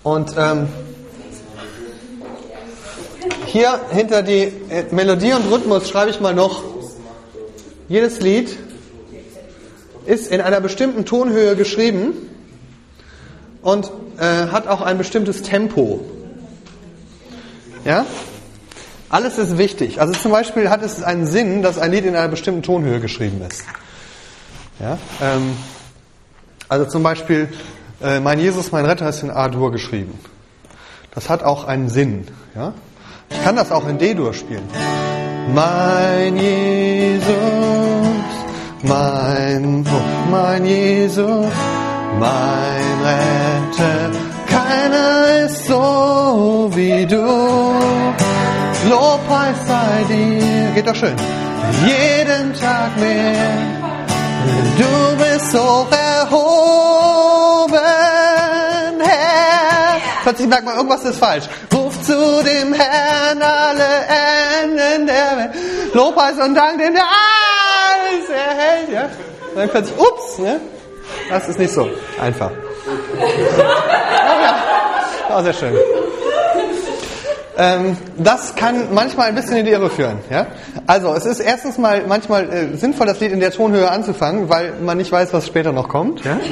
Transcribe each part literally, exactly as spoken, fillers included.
Und ähm, hier hinter die Melodie und Rhythmus schreibe ich mal noch, jedes Lied ist in einer bestimmten Tonhöhe geschrieben und äh, hat auch ein bestimmtes Tempo. Ja? Alles ist wichtig. Also zum Beispiel hat es einen Sinn, dass ein Lied in einer bestimmten Tonhöhe geschrieben ist. Ja? Ähm, also zum Beispiel, äh, mein Jesus, mein Retter ist in A-Dur geschrieben. Das hat auch einen Sinn. Ja? Ich kann das auch in D-Dur spielen. Mein Jesus, mein, oh, mein Jesus, mein Retter, keiner ist so wie du. Lobpreis sei dir, geht doch schön. Jeden Tag mehr, du bist so erhoben, Herr. Plötzlich merkt man, irgendwas ist falsch. Ruf zu dem Herrn alle Enden der Welt. Lobpreis und Dank dem, der alles erhält. Ja? Und dann plötzlich, ups, ne? Das ist nicht so einfach. Oh ja, auch sehr schön. Ähm, das kann manchmal ein bisschen in die Irre führen. Ja? Also es ist erstens mal manchmal äh, sinnvoll, das Lied in der Tonhöhe anzufangen, weil man nicht weiß, was später noch kommt. Ja?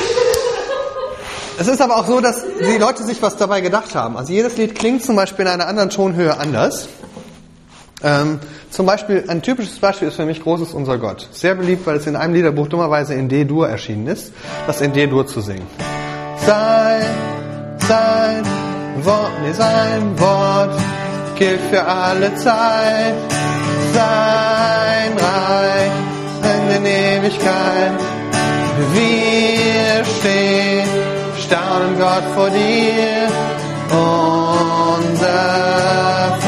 Es ist aber auch so, dass die Leute sich was dabei gedacht haben. Also jedes Lied klingt zum Beispiel in einer anderen Tonhöhe anders. Ähm, zum Beispiel, ein typisches Beispiel ist für mich Groß ist unser Gott. Sehr beliebt, weil es in einem Liederbuch dummerweise in D-Dur erschienen ist, das in D-Dur zu singen. Sein, sein Wort, nee, sein Wort gilt für alle Zeit. Sein Reich in der Ewigkeit. Wir stehen, staunen Gott vor dir, unser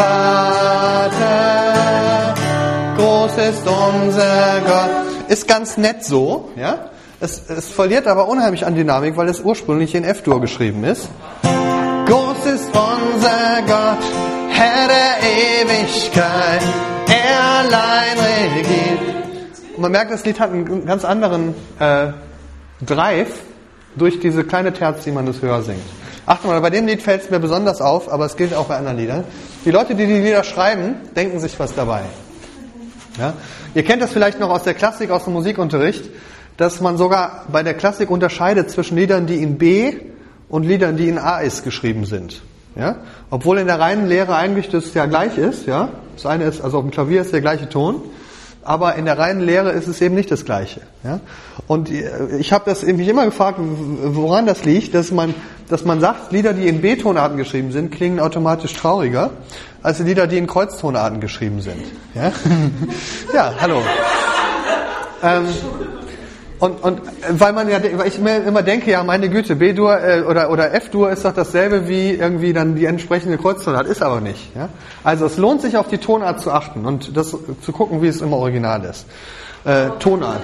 Vater, groß ist unser Gott. Ist ganz nett so, ja. Es, es verliert aber unheimlich an Dynamik, weil es ursprünglich in F-Dur geschrieben ist. Groß ist unser Gott, Herr der Ewigkeit, er allein regiert. Und man merkt, das Lied hat einen ganz anderen äh, Drive durch diese kleine Terz, die man das höher singt. Achtung mal, bei dem Lied fällt es mir besonders auf, aber es gilt auch bei anderen Liedern. Die Leute, die die Lieder schreiben, denken sich was dabei. Ja? Ihr kennt das vielleicht noch aus der Klassik, aus dem Musikunterricht, dass man sogar bei der Klassik unterscheidet zwischen Liedern, die in B und Liedern, die in A-Is geschrieben sind. Ja? Obwohl in der reinen Lehre eigentlich das ja gleich ist. Ja? Das eine ist, also auf dem Klavier ist der gleiche Ton. Aber in der reinen Lehre ist es eben nicht das Gleiche. Ja? Und ich habe das mich immer gefragt, woran das liegt, dass man, dass man sagt, Lieder, die in B-Tonarten geschrieben sind, klingen automatisch trauriger, als Lieder, die in Kreuztonarten geschrieben sind. Ja, ja hallo. ähm, und, und weil man ja, weil ich mir immer denke, ja, meine Güte, B-Dur äh, oder, oder F-Dur ist doch dasselbe wie irgendwie dann die entsprechende Kreuztonart, ist aber nicht. Ja? Also es lohnt sich, auf die Tonart zu achten und das zu gucken, wie es im Original ist. Äh, Tonart.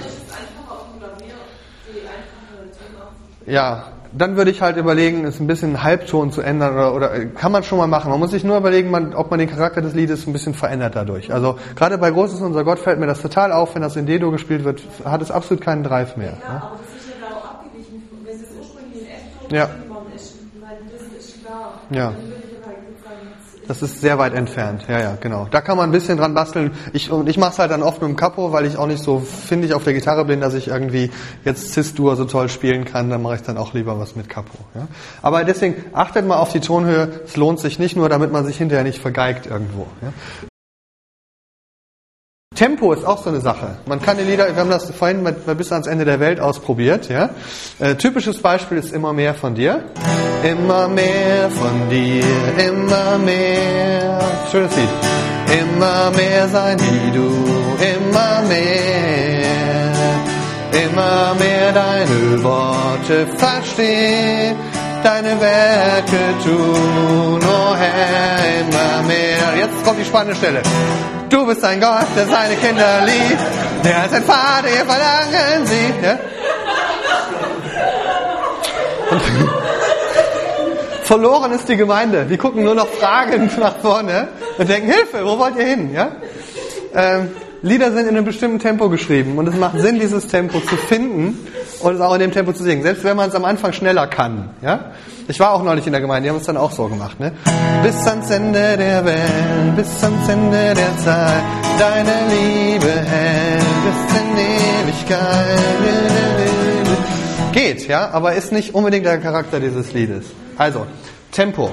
Ja, dann würde ich halt überlegen, es ein bisschen Halbton zu ändern oder, oder kann man schon mal machen. Man muss sich nur überlegen, man, ob man den Charakter des Liedes ein bisschen verändert dadurch. Also gerade bei Groß ist unser Gott fällt mir das total auf, wenn das in D-Dur gespielt wird, hat es absolut keinen Drive mehr. Ja, aber das ist ja auch abgewichen, wenn es ursprünglich in F-Dur ja. geschrieben worden ist, weil das ist klar. Ja. Das ist sehr weit entfernt, ja, ja, genau. Da kann man ein bisschen dran basteln. Ich, und ich mache es halt dann oft mit dem Capo, weil ich auch nicht so findig auf der Gitarre bin, dass ich irgendwie jetzt Cis-Dur so toll spielen kann. Dann mache ich dann auch lieber was mit Capo. Ja. Aber deswegen achtet mal auf die Tonhöhe. Es lohnt sich nicht nur, damit man sich hinterher nicht vergeigt irgendwo. Ja. Tempo ist auch so eine Sache. Man kann die Lieder, wir haben das vorhin mit, bis ans Ende der Welt ausprobiert. Ja. Äh, typisches Beispiel ist Immer mehr von dir. Immer mehr von dir, immer mehr. Schönes Lied. Immer mehr sein wie du, immer mehr. Immer mehr deine Worte verstehen, deine Werke tun, oh Herr, immer mehr. Jetzt kommt die spannende Stelle. Du bist ein Gott, der seine Kinder liebt, der als ein Vater ihr Verlangen sieht. Ja? Und verloren ist die Gemeinde. Die gucken nur noch fragend nach vorne und denken, Hilfe, wo wollt ihr hin? Ja? Ähm, Lieder sind in einem bestimmten Tempo geschrieben und es macht Sinn, dieses Tempo zu finden, und es auch in dem Tempo zu singen, selbst wenn man es am Anfang schneller kann. Ja? Ich war auch neulich in der Gemeinde, die haben es dann auch so gemacht. Ne? Bis ans Ende der Welt, bis ans Ende der Zeit, deine Liebe hält bis in Ewigkeit. Geht, ja, aber ist nicht unbedingt der Charakter dieses Liedes. Also, Tempo.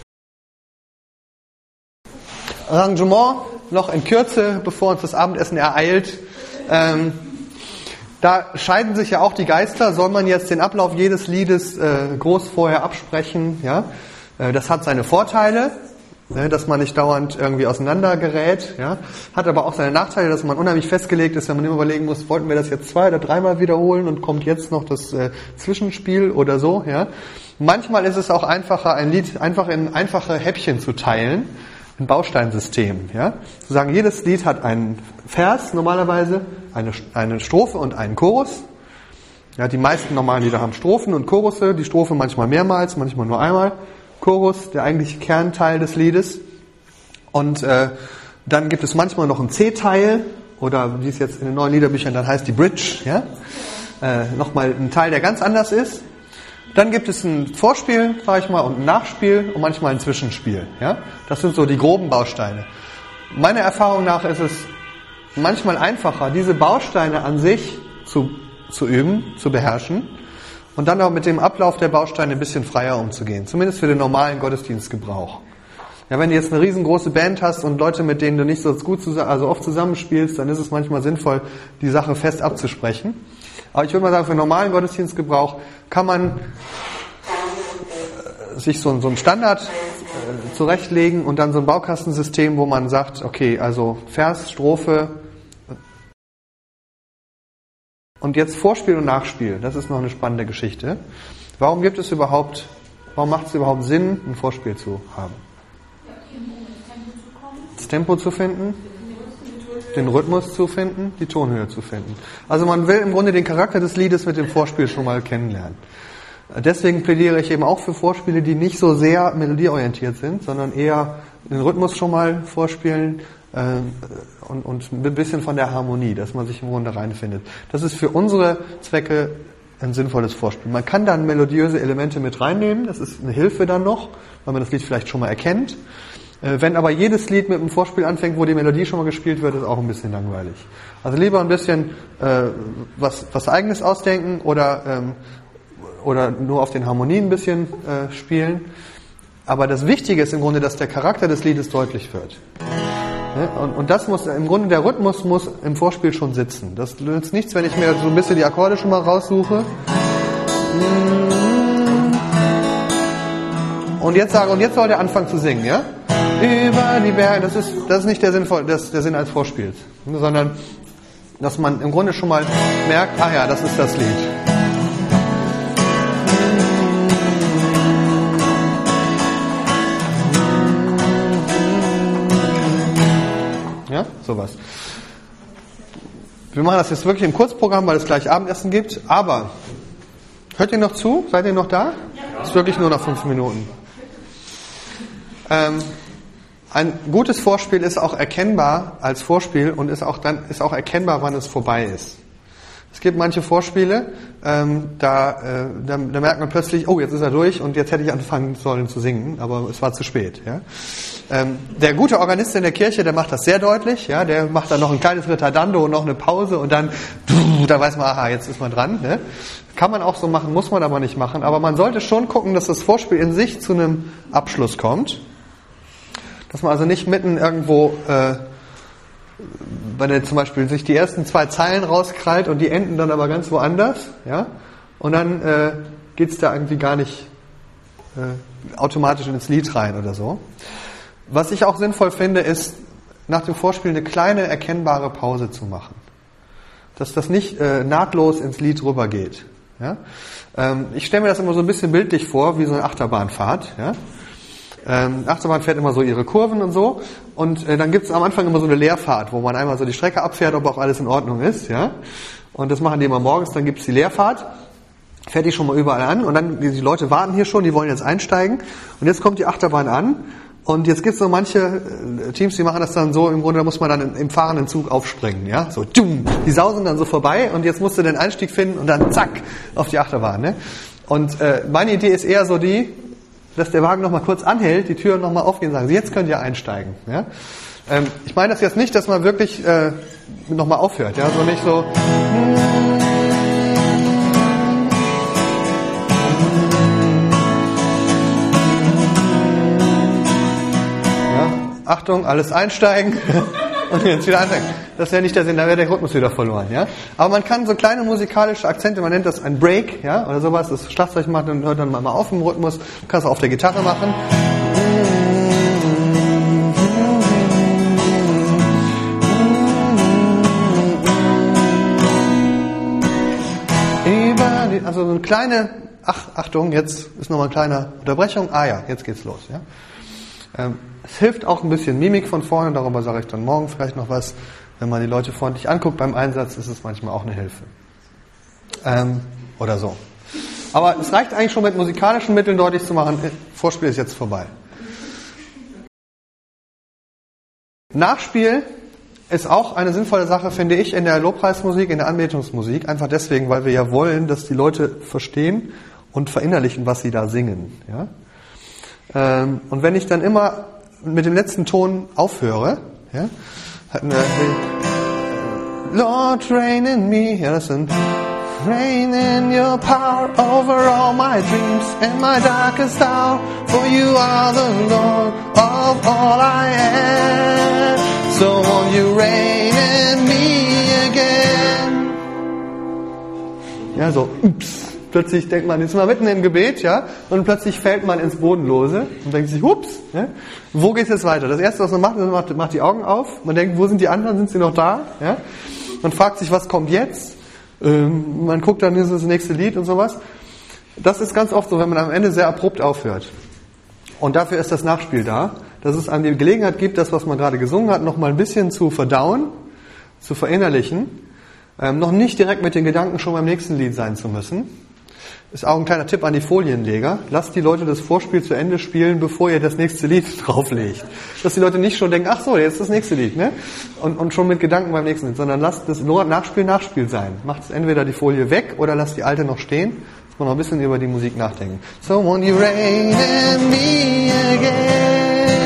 Arrangement noch in Kürze, bevor uns das Abendessen ereilt. Ähm, da scheiden sich ja auch die Geister. Soll man jetzt den Ablauf jedes Liedes äh, groß vorher absprechen? Ja, äh, das hat seine Vorteile, ne, dass man nicht dauernd irgendwie auseinander gerät. Ja, hat aber auch seine Nachteile, dass man unheimlich festgelegt ist, wenn man immer überlegen muss, wollten wir das jetzt zwei oder dreimal wiederholen und kommt jetzt noch das äh, Zwischenspiel oder so. Ja, manchmal ist es auch einfacher, ein Lied einfach in einfache Häppchen zu teilen. Ein Bausteinsystem, ja. Zu sagen, jedes Lied hat einen Vers normalerweise, eine, eine Strophe und einen Chorus. Ja, die meisten normalen Lieder haben Strophen und Chorusse, die Strophe manchmal mehrmals, manchmal nur einmal. Chorus, der eigentliche Kernteil des Liedes. Und äh, dann gibt es manchmal noch einen C-Teil, oder wie es jetzt in den neuen Liederbüchern dann heißt, die Bridge, ja. Äh, nochmal ein Teil, der ganz anders ist. Dann gibt es ein Vorspiel, sage ich mal, und ein Nachspiel und manchmal ein Zwischenspiel. Ja? Das sind so die groben Bausteine. Meiner Erfahrung nach ist es manchmal einfacher, diese Bausteine an sich zu, zu üben, zu beherrschen und dann auch mit dem Ablauf der Bausteine ein bisschen freier umzugehen. Zumindest für den normalen Gottesdienstgebrauch. Ja, wenn du jetzt eine riesengroße Band hast und Leute, mit denen du nicht so gut zusammen, also oft zusammenspielst, dann ist es manchmal sinnvoll, die Sache fest abzusprechen. Aber ich würde mal sagen, für den normalen Gottesdienstgebrauch kann man sich so, so einen Standard äh, zurechtlegen und dann so ein Baukastensystem, wo man sagt, okay, also Vers, Strophe und jetzt Vorspiel und Nachspiel. Das ist noch eine spannende Geschichte. Warum gibt es überhaupt, warum macht es überhaupt Sinn, ein Vorspiel zu haben? Das Tempo zu finden, den Rhythmus zu finden, die Tonhöhe zu finden. Also man will im Grunde den Charakter des Liedes mit dem Vorspiel schon mal kennenlernen. Deswegen plädiere ich eben auch für Vorspiele, die nicht so sehr melodieorientiert sind, sondern eher den Rhythmus schon mal vorspielen äh, und, und ein bisschen von der Harmonie, dass man sich im Grunde reinfindet. Das ist für unsere Zwecke ein sinnvolles Vorspiel. Man kann dann melodiöse Elemente mit reinnehmen, das ist eine Hilfe dann noch, weil man das Lied vielleicht schon mal erkennt. Wenn aber jedes Lied mit einem Vorspiel anfängt, wo die Melodie schon mal gespielt wird, ist auch ein bisschen langweilig. Also lieber ein bisschen äh, was, was Eigenes ausdenken oder, ähm, oder nur auf den Harmonien ein bisschen äh, spielen. Aber das Wichtige ist im Grunde, dass der Charakter des Liedes deutlich wird. Ne? Und, und das muss, im Grunde der Rhythmus muss im Vorspiel schon sitzen. Das nützt nichts, wenn ich mir so ein bisschen die Akkorde schon mal raussuche. Und jetzt sage, und jetzt soll der anfangen zu singen, ja? Über die Berge, das ist, das ist nicht der Sinn, das, der Sinn als Vorspiels, sondern, dass man im Grunde schon mal merkt, ah ja, das ist das Lied. Ja, sowas. Wir machen das jetzt wirklich im Kurzprogramm, weil es gleich Abendessen gibt, aber, hört ihr noch zu? Seid ihr noch da? Es ist wirklich nur noch fünf Minuten. Ähm, Ein gutes Vorspiel ist auch erkennbar als Vorspiel und ist auch dann ist auch erkennbar, wann es vorbei ist. Es gibt manche Vorspiele, ähm, da, äh, da, da merkt man plötzlich, oh, jetzt ist er durch und jetzt hätte ich anfangen sollen zu singen, aber es war zu spät. Ja? Ähm, der gute Organist in der Kirche, der macht das sehr deutlich. Ja? Der macht dann noch ein kleines Ritardando und noch eine Pause und dann, da weiß man, aha, jetzt ist man dran. Ne? Kann man auch so machen, muss man aber nicht machen. Aber man sollte schon gucken, dass das Vorspiel in sich zu einem Abschluss kommt. Dass man also nicht mitten irgendwo, äh, wenn er zum Beispiel sich die ersten zwei Zeilen rauskrallt und die enden dann aber ganz woanders, ja, und dann äh, geht's da irgendwie gar nicht äh, automatisch ins Lied rein oder so. Was ich auch sinnvoll finde, ist nach dem Vorspiel eine kleine erkennbare Pause zu machen, dass das nicht äh, nahtlos ins Lied rübergeht. Ja? Ähm, ich stelle mir das immer so ein bisschen bildlich vor, wie so eine Achterbahnfahrt, ja. Ähm, Achterbahn fährt immer so ihre Kurven und so und äh, dann gibt es am Anfang immer so eine Leerfahrt, wo man einmal so die Strecke abfährt, ob auch alles in Ordnung ist, ja. Und das machen die immer morgens, dann gibt es die Leerfahrt, fährt die schon mal überall an und dann, die Leute warten hier schon, die wollen jetzt einsteigen und jetzt kommt die Achterbahn an Und jetzt gibt es so manche Teams, die machen das dann so, im Grunde da muss man dann im fahrenden Zug aufspringen, ja, so, dumm, die sausen dann so vorbei und jetzt musst du den Einstieg finden und dann zack, auf die Achterbahn, ne? Und äh, meine Idee ist eher so die, dass der Wagen nochmal kurz anhält, die Türen nochmal aufgehen und sagen, jetzt könnt ihr einsteigen, ja? Ähm, ich meine das jetzt nicht, dass man wirklich äh, nochmal aufhört, ja, so nicht so, Achtung, alles einsteigen und jetzt wieder einsteigen. Das wäre nicht der Sinn, da wäre der Rhythmus wieder verloren, ja. Aber man kann so kleine musikalische Akzente, man nennt das ein Break, ja, oder sowas, das Schlagzeug macht und hört dann mal auf im Rhythmus, du kannst es auch auf der Gitarre machen. Also so eine kleine, ach, Achtung, jetzt ist nochmal eine kleine Unterbrechung, ah ja, jetzt geht's los, ja. Ähm, Es hilft auch ein bisschen Mimik von vorne, darüber sage ich dann morgen vielleicht noch was. Wenn man die Leute freundlich anguckt beim Einsatz, ist es manchmal auch eine Hilfe. Ähm, oder so. Aber es reicht eigentlich schon mit musikalischen Mitteln deutlich zu machen, Vorspiel ist jetzt vorbei. Nachspiel ist auch eine sinnvolle Sache, finde ich, in der Lobpreismusik, in der Anbetungsmusik. Einfach deswegen, weil wir ja wollen, dass die Leute verstehen und verinnerlichen, was sie da singen. Ja? Ähm, und wenn ich dann immer mit dem letzten Ton aufhöre, ja, hatten wir Lord reign in me, ja, das sind reign in your power over all my dreams and my darkest hour, for you are the Lord of all I am, so won't you reign in me again. Ja, so, ups. Plötzlich denkt man, jetzt mal mitten im Gebet, ja, und plötzlich fällt man ins Bodenlose und denkt sich, hups, ja, wo geht's jetzt weiter? Das Erste, was man macht, ist, man macht, macht die Augen auf, man denkt, wo sind die anderen, sind sie noch da? Ja? Man fragt sich, was kommt jetzt? Ähm, man guckt dann, ist das nächste Lied und sowas. Das ist ganz oft so, wenn man am Ende sehr abrupt aufhört. Und dafür ist das Nachspiel da, dass es einem die Gelegenheit gibt, das, was man gerade gesungen hat, noch mal ein bisschen zu verdauen, zu verinnerlichen, ähm, noch nicht direkt mit den Gedanken schon beim nächsten Lied sein zu müssen. Ist auch ein kleiner Tipp an die Folienleger. Lasst die Leute das Vorspiel zu Ende spielen, bevor ihr das nächste Lied drauflegt. Dass die Leute nicht schon denken, ach so, jetzt ist das nächste Lied, ne? Und, und schon mit Gedanken beim nächsten Lied, sondern lasst das Nachspiel Nachspiel sein. Macht entweder die Folie weg oder lasst die alte noch stehen, dass man noch ein bisschen über die Musik nachdenken. So won't you reign in me again?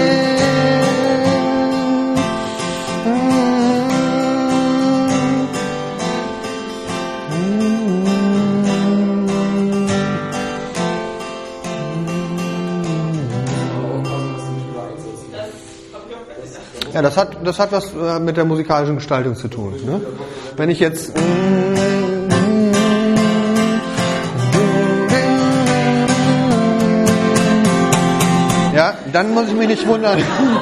Ja, das hat, das hat was äh, mit der musikalischen Gestaltung zu tun. Ne? Wenn ich jetzt ja, dann muss ich mich nicht wundern.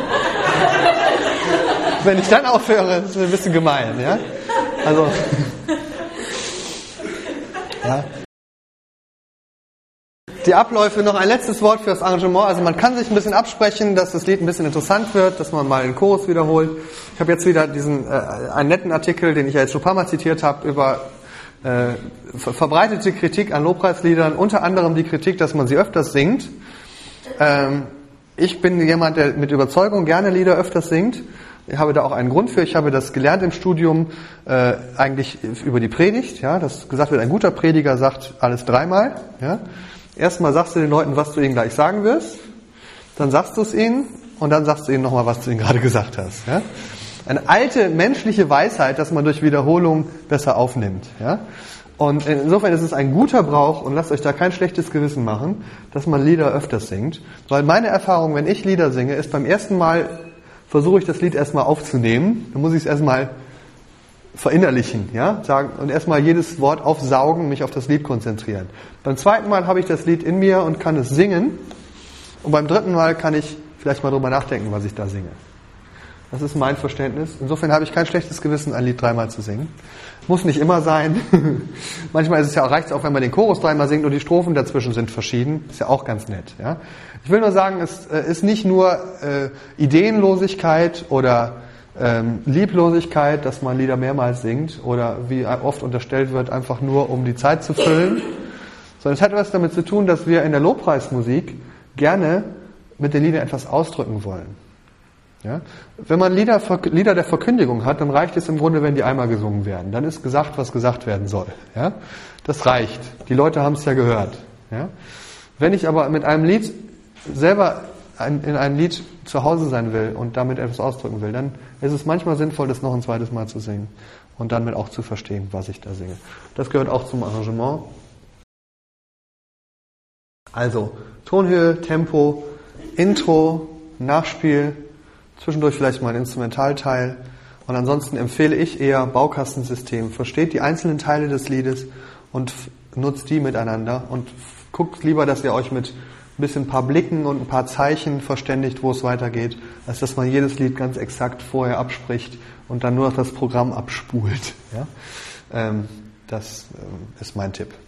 Wenn ich dann aufhöre, ist es ein bisschen gemein. Ja? Also ja. Die Abläufe, noch ein letztes Wort für das Arrangement. Also man kann sich ein bisschen absprechen, dass das Lied ein bisschen interessant wird, dass man mal den Chorus wiederholt. Ich habe jetzt wieder diesen äh, einen netten Artikel, den ich ja jetzt schon ein paar Mal zitiert habe, über äh, ver- verbreitete Kritik an Lobpreisliedern, unter anderem die Kritik, dass man sie öfters singt. Ähm, ich bin jemand, der mit Überzeugung gerne Lieder öfters singt. Ich habe da auch einen Grund für. Ich habe das gelernt im Studium äh, eigentlich über die Predigt. Ja, dass gesagt wird, ein guter Prediger sagt alles dreimal. Ja. Erstmal sagst du den Leuten, was du ihnen gleich sagen wirst, dann sagst du es ihnen und dann sagst du ihnen nochmal, was du ihnen gerade gesagt hast. Ja? Eine alte menschliche Weisheit, dass man durch Wiederholung besser aufnimmt. Ja? Und insofern ist es ein guter Brauch, und lasst euch da kein schlechtes Gewissen machen, dass man Lieder öfters singt. Weil meine Erfahrung, wenn ich Lieder singe, ist beim ersten Mal versuche ich das Lied erstmal aufzunehmen, dann muss ich es erstmal verinnerlichen, ja, sagen und erstmal jedes Wort aufsaugen, mich auf das Lied konzentrieren. Beim zweiten Mal habe ich das Lied in mir und kann es singen, und beim dritten Mal kann ich vielleicht mal drüber nachdenken, was ich da singe. Das ist mein Verständnis. Insofern habe ich kein schlechtes Gewissen, ein Lied dreimal zu singen. Muss nicht immer sein. Manchmal ist es ja auch, reicht es auch, wenn man den Chorus dreimal singt und die Strophen dazwischen sind verschieden. Ist ja auch ganz nett. Ja? Ich will nur sagen, es äh, ist nicht nur äh, Ideenlosigkeit oder ähm, Lieblosigkeit, dass man Lieder mehrmals singt oder wie oft unterstellt wird, einfach nur um die Zeit zu füllen, sondern es hat etwas damit zu tun, dass wir in der Lobpreismusik gerne mit den Liedern etwas ausdrücken wollen. Ja? Wenn man Lieder, Lieder der Verkündigung hat, dann reicht es im Grunde, wenn die einmal gesungen werden. Dann ist gesagt, was gesagt werden soll. Ja? Das reicht. Die Leute haben es ja gehört. Ja? Wenn ich aber mit einem Lied selber in einem Lied zu Hause sein will und damit etwas ausdrücken will, dann ist es manchmal sinnvoll, das noch ein zweites Mal zu singen und damit auch zu verstehen, was ich da singe. Das gehört auch zum Arrangement. Also Tonhöhe, Tempo, Intro, Nachspiel, zwischendurch vielleicht mal ein Instrumentalteil und ansonsten empfehle ich eher Baukastensystem. Versteht die einzelnen Teile des Liedes und nutzt die miteinander und guckt lieber, dass ihr euch mit ein bisschen ein paar Blicken und ein paar Zeichen verständigt, wo es weitergeht, als dass man jedes Lied ganz exakt vorher abspricht und dann nur noch das Programm abspult. Ja? Ähm, das ähm, ist mein Tipp.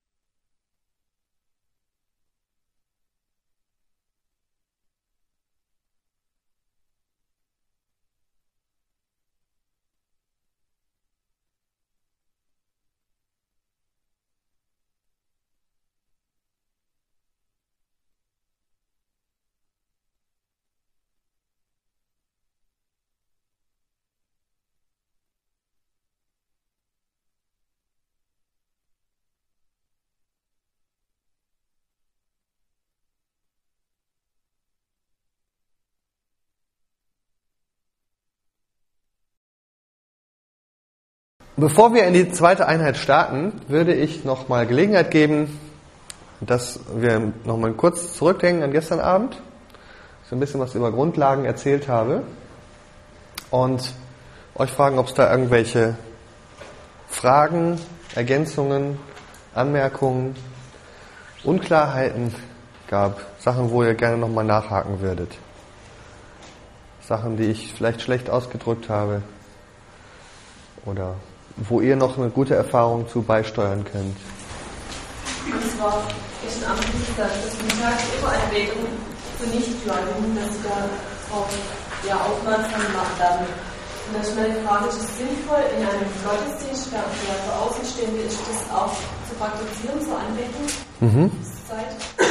Bevor wir in die zweite Einheit starten, würde ich noch mal Gelegenheit geben, dass wir noch mal kurz zurückdenken an gestern Abend, so ein bisschen was über Grundlagen erzählt habe und euch fragen, ob es da irgendwelche Fragen, Ergänzungen, Anmerkungen, Unklarheiten gab, Sachen, wo ihr gerne noch mal nachhaken würdet, Sachen, die ich vielleicht schlecht ausgedrückt habe oder wo ihr noch eine gute Erfahrung zu beisteuern könnt. Und zwar ist ein Amt gesagt, dass man sagt, immer Anbetung für Nichtgläubigen, dass sie darauf ja, aufmerksam machen werden. Und da ist meine Frage, ist es sinnvoll, in einem Gottesdienst, der für Außenstehende ist, das auch zu praktizieren, zur Anbetung? Mhm. Zeit?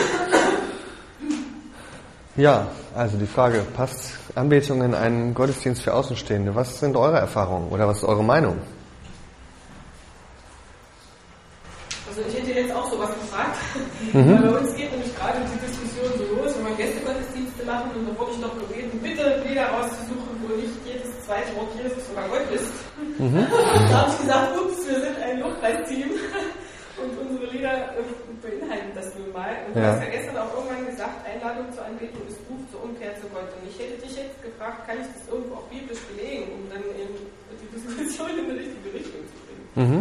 Ja, also die Frage, passt Anbetung in einen Gottesdienst für Außenstehende? Was sind eure Erfahrungen oder was ist eure Meinung? Also ich hätte jetzt auch sowas gefragt, mhm. weil bei uns geht nämlich gerade die Diskussion so los, wenn wir Gästegottesdienste machen und dann wurde ich doch gebeten, bitte Lieder rauszusuchen, wo nicht jedes zweite Wort Jesus oder Gott ist. Mhm. Da habe ich gesagt, ups, wir sind ein Lobpreisteam und unsere Lieder beinhalten das nun mal. Und du ja. hast ja gestern auch irgendwann gesagt, Einladung zur Anbetung ist Ruf zur Umkehr zu Gott. Und ich hätte dich jetzt gefragt, kann ich das irgendwo auch biblisch belegen, um dann eben die Diskussion in die richtige Richtung zu bringen. Mhm.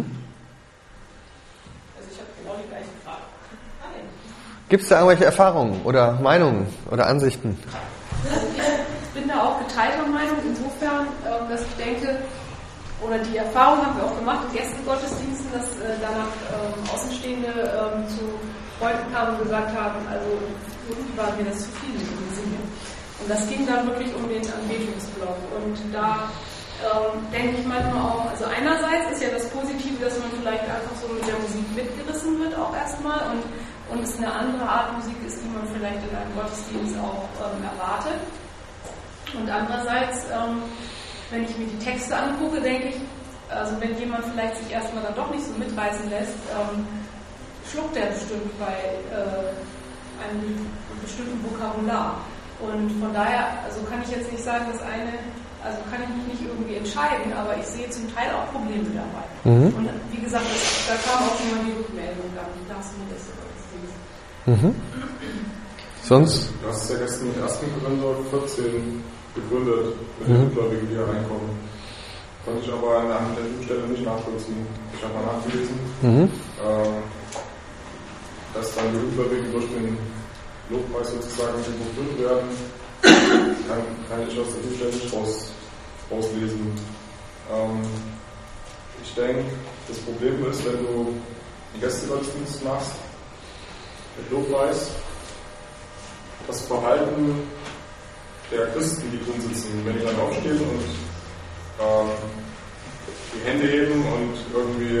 Genau die gleiche Frage. Gibt es da irgendwelche Erfahrungen oder Meinungen oder Ansichten? Also ich bin da auch geteilter Meinung, insofern, dass ich denke, oder die Erfahrung haben wir auch gemacht in Gästegottesdiensten, dass danach Außenstehende zu Freunden kamen und gesagt haben, also irgendwie war mir das zu viel mit dem Singen. Und das ging dann wirklich um den Anbetungsblock. Und da Ähm, denke ich manchmal auch, also einerseits ist ja das Positive, dass man vielleicht einfach so mit der Musik mitgerissen wird auch erstmal und, und es eine andere Art Musik ist, die man vielleicht in einem Gottesdienst auch ähm, erwartet. Und andererseits, ähm, wenn ich mir die Texte angucke, denke ich, also wenn jemand vielleicht sich erstmal dann doch nicht so mitreißen lässt, ähm, schluckt er bestimmt bei äh, einem bestimmten Vokabular. Und von daher, also kann ich jetzt nicht sagen, dass eine Also kann ich mich nicht irgendwie entscheiden, aber ich sehe zum Teil auch Probleme dabei. Mhm. Und wie gesagt, das, da kam auch schon mal die Rückmeldung dann, das und das Gottesdienst. Mhm. Sonst? Du hast ja gestern mit ersten Korinther vierzehn begründet, mit den Ungläubigen, die hier reinkommen. Konnte ich aber an der Stelle nicht nachvollziehen. Ich habe mal nachgelesen, mhm. äh, dass dann die Ungläubigen durch den Lobpreis sozusagen überführt werden. Kann, kann ich aus der Bibel nicht raus, rauslesen. Ähm, ich denke, das Problem ist, wenn du einen Gästegottesdienst machst, mit Lobpreis, das Verhalten der Christen, die drin sitzen, wenn die dann aufstehen und ähm, die Hände heben und irgendwie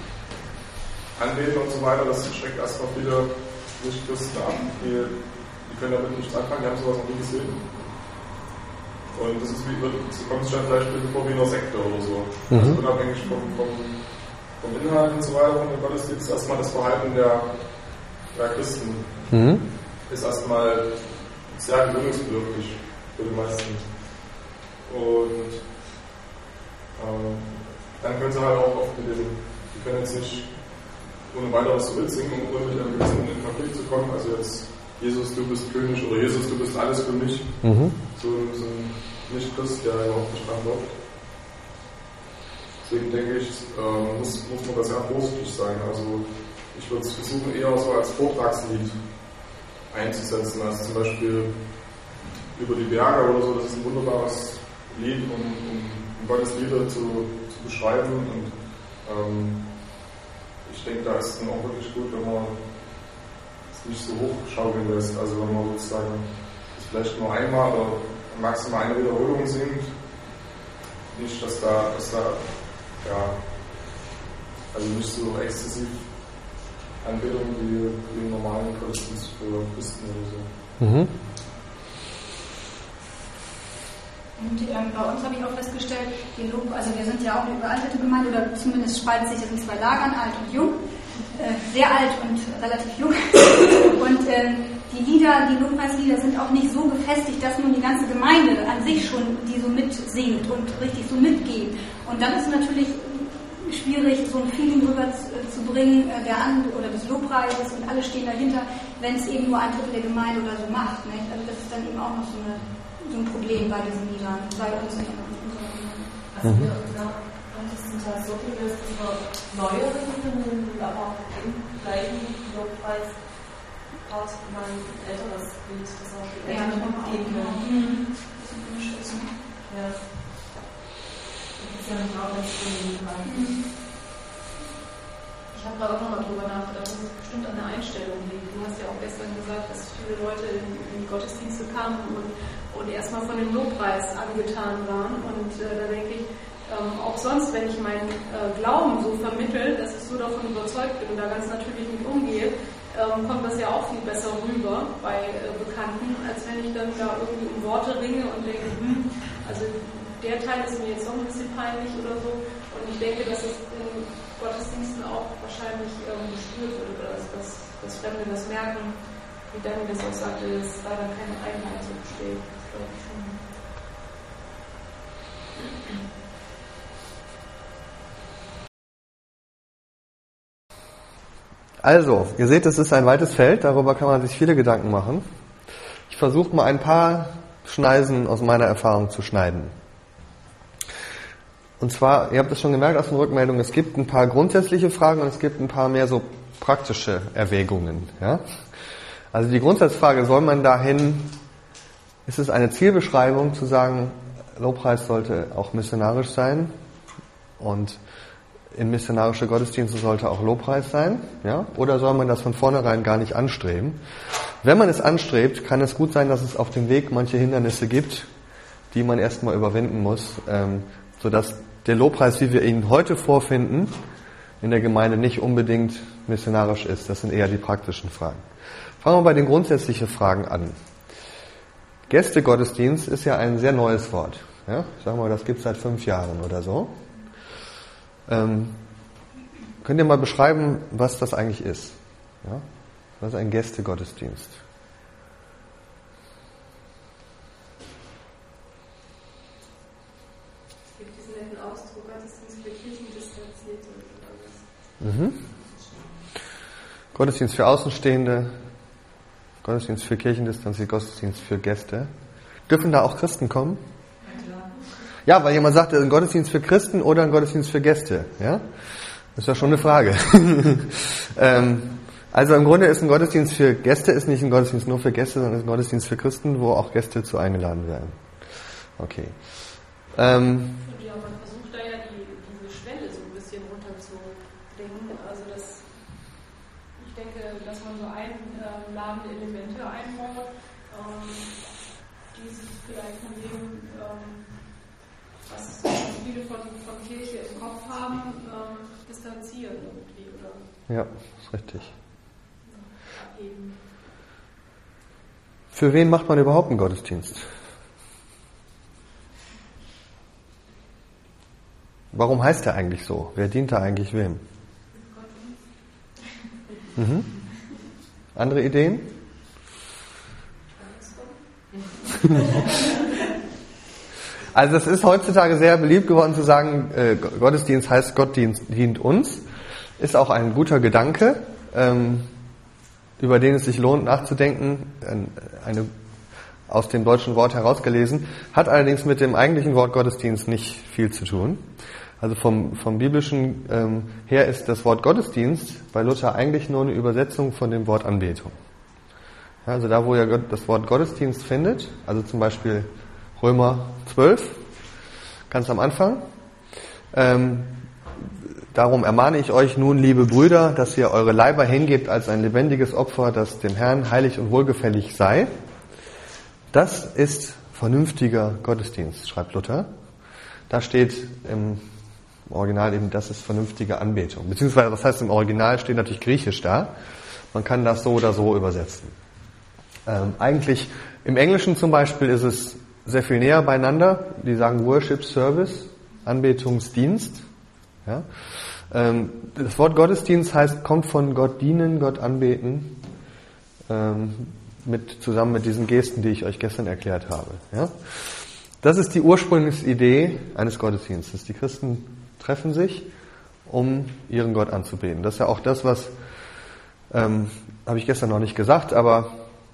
anbeten und so weiter, das schreckt erstmal viele Nicht-Christen ab, die die können damit nichts anfangen, die haben sowas noch nie gesehen. Und das ist wie, so kommt es dann vielleicht vor wie in einer Sekte oder so. Mhm. Also unabhängig vom, vom, vom Inhalt und so weiter, von dem Gottesdienst, erstmal das Verhalten der, der Christen mhm. ist erstmal sehr gewöhnungsbedürftig für die meisten. Und ähm, dann können sie halt auch oft mit dem, die können jetzt nicht ohne weiteres so mitsingen, um ohne mit einem gewissen in Konflikt zu kommen. Also jetzt, Jesus, du bist König oder Jesus, du bist alles für mich. Mhm. So, so ein Nicht-Christ, der überhaupt nicht dran glaubt. Deswegen denke ich, äh, muss, muss man da sehr vorsichtig sein. Also ich würde es versuchen, eher so als Vortragslied einzusetzen, als zum Beispiel über die Berge oder so. Das ist ein wunderbares Lied, um, um, um Gottes Liebe zu, zu beschreiben. Und ähm, ich denke, da ist es dann auch wirklich gut, wenn man es nicht so hochschaukeln lässt. Also wenn man sozusagen es vielleicht nur einmal oder maximal eine Wiederholung singt. Nicht, dass da, dass da ja, also nicht so exzessiv Anbetung wie, wie im normalen Gottesdienst für Christen oder so. Mhm. Und ähm, bei uns habe ich auch festgestellt, die Lob, also wir sind ja auch eine überaltete Gemeinde, oder zumindest spaltet sich das in zwei Lagern, alt und jung, äh, sehr alt und relativ jung. Und ähm, die Lieder, die Lobpreislieder sind auch nicht so gefestigt, dass nun die ganze Gemeinde an sich schon die so mitsingt und richtig so mitgeht. Und dann ist es natürlich schwierig, so ein Feeling rüber zu bringen, der An- oder des Lobpreises, und alle stehen dahinter, wenn es eben nur ein Drittel der Gemeinde oder so macht. Nicht? Also das ist dann eben auch noch so, eine, so ein Problem bei diesen Liedern, bei uns nicht in unserer Gemeinde. Also wir sind ja so viel, dass wir neuere Lieder, aber auch im gleichen Lobpreis hat mein älteres Lied, das auch die Eltern mitgeben können. Ja. Ja, genau, das ist ich habe gerade auch nochmal drüber nachgedacht, dass es bestimmt an der Einstellung liegt. Du hast ja auch gestern gesagt, dass viele Leute in, in die Gottesdienste kamen und, und erstmal von dem Lobpreis angetan waren. Und äh, da denke ich, ähm, auch sonst, wenn ich meinen äh, Glauben so vermittle, dass ich so davon überzeugt bin und da ganz natürlich mit umgehe, ähm, kommt das ja auch viel besser rüber bei äh, Bekannten, als wenn ich dann da irgendwie um Worte ringe und denke, hm, also der Teil ist mir jetzt noch ein bisschen peinlich oder so. Und ich denke, dass es in Gottesdiensten auch wahrscheinlich ähm, gespürt wird oder dass, dass, dass Fremde das merken, wie Danny das auch sagte, dass da dann keine Einheit so besteht. Das glaube ich schon. Also, ihr seht, es ist ein weites Feld, darüber kann man sich viele Gedanken machen. Ich versuche mal ein paar Schneisen aus meiner Erfahrung zu schneiden. Und zwar, ihr habt es schon gemerkt aus den Rückmeldungen, es gibt ein paar grundsätzliche Fragen und es gibt ein paar mehr so praktische Erwägungen. Ja? Also die Grundsatzfrage, soll man dahin, ist es eine Zielbeschreibung zu sagen, Lobpreis sollte auch missionarisch sein und in missionarische Gottesdienste sollte auch Lobpreis sein, ja? Oder soll man das von vornherein gar nicht anstreben? Wenn man es anstrebt, kann es gut sein, dass es auf dem Weg manche Hindernisse gibt, die man erstmal überwinden muss, ähm, sodass der Lobpreis, wie wir ihn heute vorfinden, in der Gemeinde nicht unbedingt missionarisch ist. Das sind eher die praktischen Fragen. Fangen wir bei den grundsätzlichen Fragen an. Gästegottesdienst ist ja ein sehr neues Wort. Ja? Ich sage mal, das gibt es seit fünf Jahren oder so. Ähm, könnt ihr mal beschreiben, was das eigentlich ist? Ja? Was ist ein Gästegottesdienst? Ausdruck, Gottesdienst für Kirchendistanzierte oder was? Mhm. Gottesdienst für Außenstehende, Gottesdienst für Kirchendistanzierte, Gottesdienst für Gäste. Dürfen da auch Christen kommen? Ja, weil jemand sagt, ein Gottesdienst für Christen oder ein Gottesdienst für Gäste. Ja? Das ist ja schon eine Frage. ähm, also im Grunde ist ein Gottesdienst für Gäste ist nicht ein Gottesdienst nur für Gäste, sondern ist ein Gottesdienst für Christen, wo auch Gäste zu eingeladen werden. Okay. Ähm, einladende Elemente einbaut, ähm, die sich vielleicht von dem, ähm, was viele von, von Kirche im Kopf haben, ähm, distanzieren irgendwie, oder? Ja, ist richtig. Abheben. Für wen macht man überhaupt einen Gottesdienst? Warum heißt er eigentlich so? Wer dient da eigentlich wem? Mhm. Andere Ideen? Also es ist heutzutage sehr beliebt geworden zu sagen, äh, Gottesdienst heißt Gott dient, dient uns. Ist auch ein guter Gedanke, ähm, über den es sich lohnt nachzudenken. Eine, aus dem deutschen Wort herausgelesen, hat allerdings mit dem eigentlichen Wort Gottesdienst nicht viel zu tun. Also vom, vom biblischen ähm, her ist das Wort Gottesdienst bei Luther eigentlich nur eine Übersetzung von dem Wort Anbetung. Ja, also da, wo ihr das Wort Gottesdienst findet, also zum Beispiel Römer zwölf, ganz am Anfang, ähm, darum ermahne ich euch nun, liebe Brüder, dass ihr eure Leiber hingebt als ein lebendiges Opfer, das dem Herrn heilig und wohlgefällig sei. Das ist vernünftiger Gottesdienst, schreibt Luther. Da steht im Original eben, das ist vernünftige Anbetung. Beziehungsweise, was heißt im Original, steht natürlich griechisch da. Man kann das so oder so übersetzen. Ähm, eigentlich, im Englischen zum Beispiel ist es sehr viel näher beieinander. Die sagen Worship Service, Anbetungsdienst. Ja? Ähm, das Wort Gottesdienst heißt, kommt von Gott dienen, Gott anbeten, ähm, mit, zusammen mit diesen Gesten, die ich euch gestern erklärt habe. Ja? Das ist die ursprüngliche Idee eines Gottesdienstes. Die Christen treffen sich, um ihren Gott anzubeten. Das ist ja auch das, was, ähm, habe ich gestern noch nicht gesagt, aber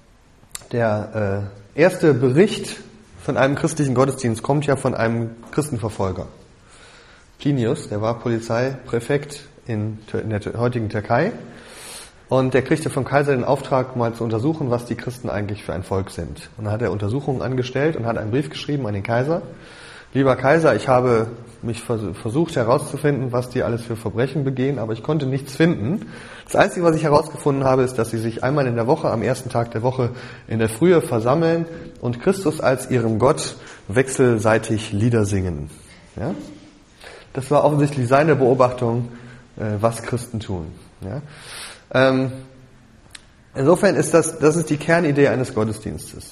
der äh, erste Bericht von einem christlichen Gottesdienst kommt ja von einem Christenverfolger. Plinius, der war Polizeipräfekt in, in der heutigen Türkei. Und der kriegte vom Kaiser den Auftrag, mal zu untersuchen, was die Christen eigentlich für ein Volk sind. Und dann hat er Untersuchungen angestellt und hat einen Brief geschrieben an den Kaiser. Lieber Kaiser, ich habe mich versucht herauszufinden, was die alles für Verbrechen begehen, aber ich konnte nichts finden. Das Einzige, was ich herausgefunden habe, ist, dass sie sich einmal in der Woche, am ersten Tag der Woche, in der Frühe versammeln und Christus als ihrem Gott wechselseitig Lieder singen. Ja? Das war offensichtlich seine Beobachtung, was Christen tun. Ja? Ähm, insofern ist das, das ist die Kernidee eines Gottesdienstes.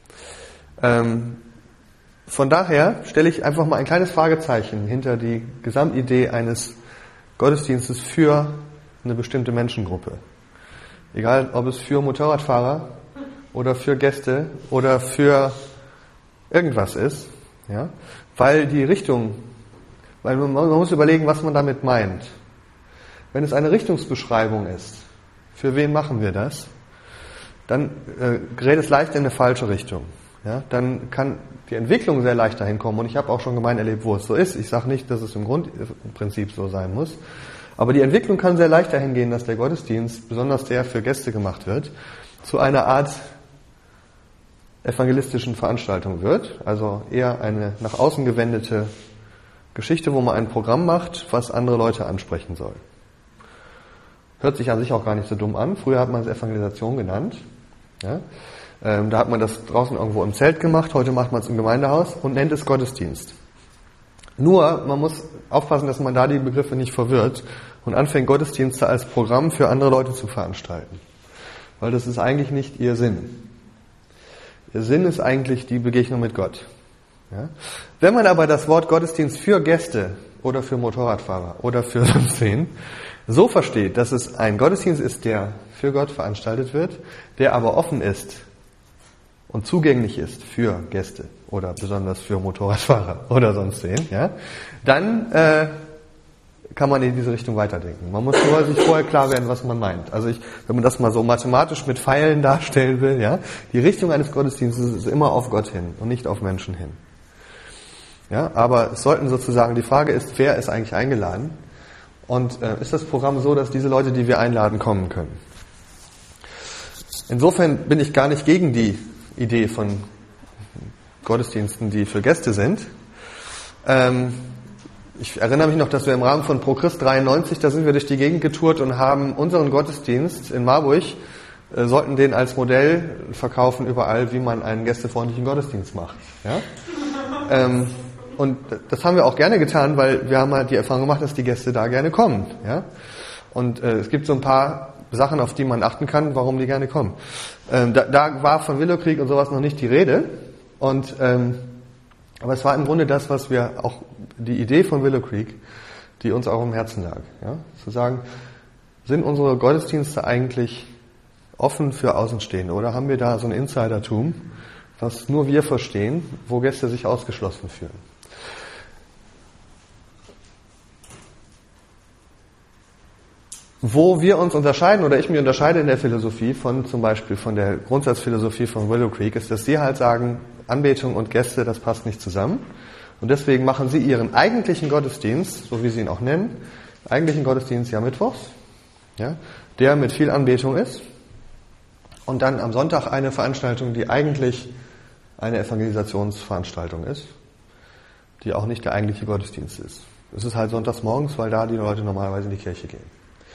Ähm, von daher stelle ich einfach mal ein kleines Fragezeichen hinter die Gesamtidee eines Gottesdienstes für eine bestimmte Menschengruppe. Egal, ob es für Motorradfahrer oder für Gäste oder für irgendwas ist, ja, weil die Richtung, weil man, man muss überlegen, was man damit meint. Wenn es eine Richtungsbeschreibung ist, für wen machen wir das? Dann äh, gerät es leicht in eine falsche Richtung. Ja? Dann kann die Entwicklung sehr leicht dahin kommen. Und ich habe auch schon Gemeinden erlebt, wo es so ist. Ich sage nicht, dass es im Grundprinzip so sein muss. Aber die Entwicklung kann sehr leicht dahin gehen, dass der Gottesdienst, besonders der für Gäste gemacht wird, zu einer Art evangelistischen Veranstaltung wird. Also eher eine nach außen gewendete Geschichte, wo man ein Programm macht, was andere Leute ansprechen soll. Hört sich an sich auch gar nicht so dumm an. Früher hat man es Evangelisation genannt. Ja? Ähm, da hat man das draußen irgendwo im Zelt gemacht. Heute macht man es im Gemeindehaus und nennt es Gottesdienst. Nur, man muss aufpassen, dass man da die Begriffe nicht verwirrt und anfängt, Gottesdienste als Programm für andere Leute zu veranstalten. Weil das ist eigentlich nicht ihr Sinn. Ihr Sinn ist eigentlich die Begegnung mit Gott. Ja? Wenn man aber das Wort Gottesdienst für Gäste oder für Motorradfahrer oder für sonst wen so versteht, dass es ein Gottesdienst ist, der für Gott veranstaltet wird, der aber offen ist und zugänglich ist für Gäste oder besonders für Motorradfahrer oder sonst wen, ja, dann äh, kann man in diese Richtung weiterdenken. Man muss nur sich vorher klar werden, was man meint. Also ich, wenn man das mal so mathematisch mit Pfeilen darstellen will, ja, die Richtung eines Gottesdienstes ist immer auf Gott hin und nicht auf Menschen hin. Ja, aber es sollten sozusagen, die Frage ist, wer ist eigentlich eingeladen? Und äh, ist das Programm so, dass diese Leute, die wir einladen, kommen können? Insofern bin ich gar nicht gegen die Idee von Gottesdiensten, die für Gäste sind. Ähm, ich erinnere mich noch, dass wir im Rahmen von Pro Christ dreiundneunzig, da sind wir durch die Gegend getourt und haben unseren Gottesdienst in Marburg, äh, sollten den als Modell verkaufen überall, wie man einen gästefreundlichen Gottesdienst macht. Ja? Ähm, Und das haben wir auch gerne getan, weil wir haben halt die Erfahrung gemacht, dass die Gäste da gerne kommen. Ja? Und äh, es gibt so ein paar Sachen, auf die man achten kann, warum die gerne kommen. Ähm, da, da war von Willow Creek und sowas noch nicht die Rede. Und ähm, aber es war im Grunde das, was wir auch, die Idee von Willow Creek, die uns auch im Herzen lag. Ja? Zu sagen, sind unsere Gottesdienste eigentlich offen für Außenstehende oder haben wir da so ein Insidertum, was nur wir verstehen, wo Gäste sich ausgeschlossen fühlen? Wo wir uns unterscheiden, oder ich mich unterscheide in der Philosophie von zum Beispiel von der Grundsatzphilosophie von Willow Creek, ist, dass sie halt sagen, Anbetung und Gäste, das passt nicht zusammen. Und deswegen machen sie ihren eigentlichen Gottesdienst, so wie sie ihn auch nennen, eigentlichen Gottesdienst ja mittwochs, ja, der mit viel Anbetung ist. Und dann am Sonntag eine Veranstaltung, die eigentlich eine Evangelisationsveranstaltung ist, die auch nicht der eigentliche Gottesdienst ist. Es ist halt sonntags morgens, weil da die Leute normalerweise in die Kirche gehen.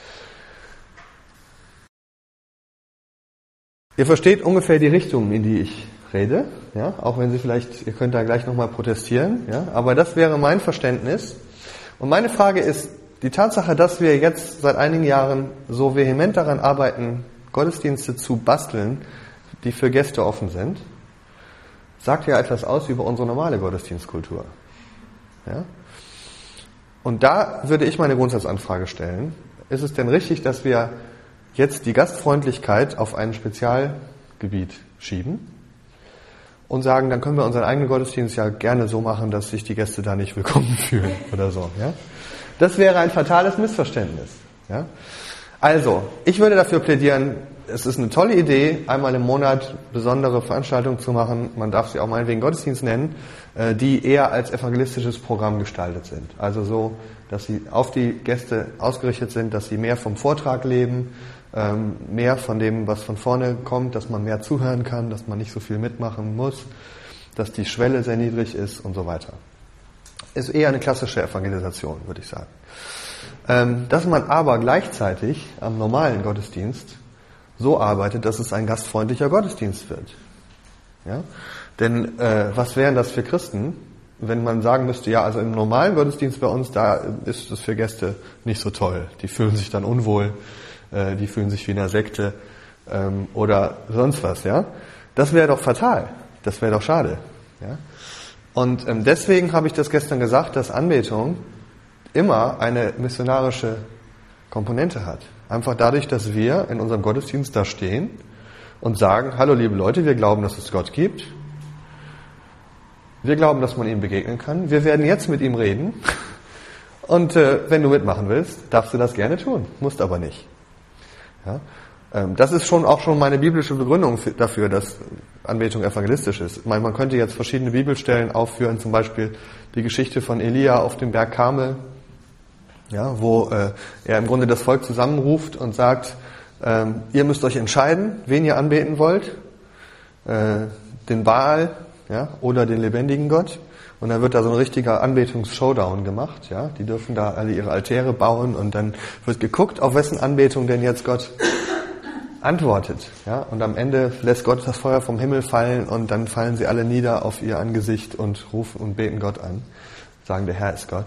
Ihr versteht ungefähr die Richtung, in die ich rede, ja, auch wenn Sie vielleicht, ihr könnt da gleich nochmal protestieren, ja, aber das wäre mein Verständnis. Und meine Frage ist, die Tatsache, dass wir jetzt seit einigen Jahren so vehement daran arbeiten, Gottesdienste zu basteln, die für Gäste offen sind, sagt ja etwas aus über unsere normale Gottesdienstkultur. Ja? Und da würde ich meine Grundsatzanfrage stellen, ist es denn richtig, dass wir jetzt die Gastfreundlichkeit auf ein Spezialgebiet schieben und sagen, dann können wir unseren eigenen Gottesdienst ja gerne so machen, dass sich die Gäste da nicht willkommen fühlen oder so. Ja? Das wäre ein fatales Missverständnis. Ja? Also, ich würde dafür plädieren, es ist eine tolle Idee, einmal im Monat besondere Veranstaltungen zu machen, man darf sie auch meinetwegen Gottesdienst nennen, die eher als evangelistisches Programm gestaltet sind. Also so, dass sie auf die Gäste ausgerichtet sind, dass sie mehr vom Vortrag leben, mehr von dem, was von vorne kommt, dass man mehr zuhören kann, dass man nicht so viel mitmachen muss, dass die Schwelle sehr niedrig ist und so weiter. Ist eher eine klassische Evangelisation, würde ich sagen. Dass man aber gleichzeitig am normalen Gottesdienst so arbeitet, dass es ein gastfreundlicher Gottesdienst wird. Ja? Denn äh, was wären das für Christen, wenn man sagen müsste, ja, also im normalen Gottesdienst bei uns, da ist es für Gäste nicht so toll. Die fühlen sich dann unwohl, äh, die fühlen sich wie in einer Sekte ähm, oder sonst was. Ja? Das wäre doch fatal, das wäre doch schade. Ja? Und ähm, deswegen habe ich das gestern gesagt, dass Anbetung immer eine missionarische Komponente hat. Einfach dadurch, dass wir in unserem Gottesdienst da stehen und sagen, hallo liebe Leute, wir glauben, dass es Gott gibt. Wir glauben, dass man ihm begegnen kann. Wir werden jetzt mit ihm reden. Und äh, wenn du mitmachen willst, darfst du das gerne tun. Musst aber nicht. Ja? Ähm, das ist schon auch schon meine biblische Begründung für, dafür, dass Anbetung evangelistisch ist. Ich meine, man könnte jetzt verschiedene Bibelstellen aufführen, zum Beispiel die Geschichte von Elia auf dem Berg Karmel, ja, wo äh, er im Grunde das Volk zusammenruft und sagt, ähm, ihr müsst euch entscheiden, wen ihr anbeten wollt, äh, den Baal, ja, oder den lebendigen Gott. Und dann wird da so ein richtiger Anbetungs-Showdown gemacht. Ja, die dürfen da alle ihre Altäre bauen und dann wird geguckt, auf wessen Anbetung denn jetzt Gott antwortet. Ja, und am Ende lässt Gott das Feuer vom Himmel fallen und dann fallen sie alle nieder auf ihr Angesicht und rufen und beten Gott an, sagen, der Herr ist Gott.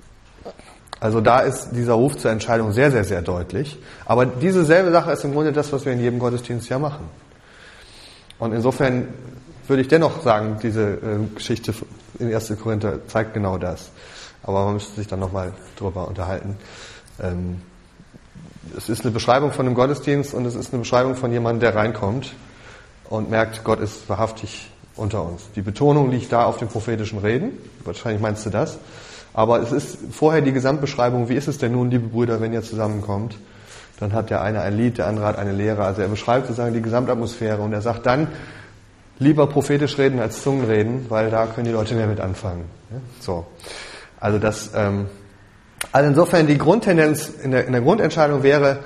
Also da ist dieser Ruf zur Entscheidung sehr, sehr, sehr deutlich. Aber diese selbe Sache ist im Grunde das, was wir in jedem Gottesdienst ja machen. Und insofern würde ich dennoch sagen, diese äh, Geschichte in erster Korinther zeigt genau das. Aber man müsste sich dann nochmal drüber unterhalten. Ähm, es ist eine Beschreibung von einem Gottesdienst und es ist eine Beschreibung von jemandem, der reinkommt und merkt, Gott ist wahrhaftig unter uns. Die Betonung liegt da auf dem prophetischen Reden. Wahrscheinlich meinst du das. Aber es ist vorher die Gesamtbeschreibung, wie ist es denn nun, liebe Brüder, wenn ihr zusammenkommt? Dann hat der eine ein Lied, der andere hat eine Lehre. Also er beschreibt sozusagen die Gesamtatmosphäre und er sagt dann, lieber prophetisch reden als Zungenreden, weil da können die Leute mehr mit anfangen. Ja, so. Also das, ähm, also insofern die Grundtendenz in der, in der Grundentscheidung wäre,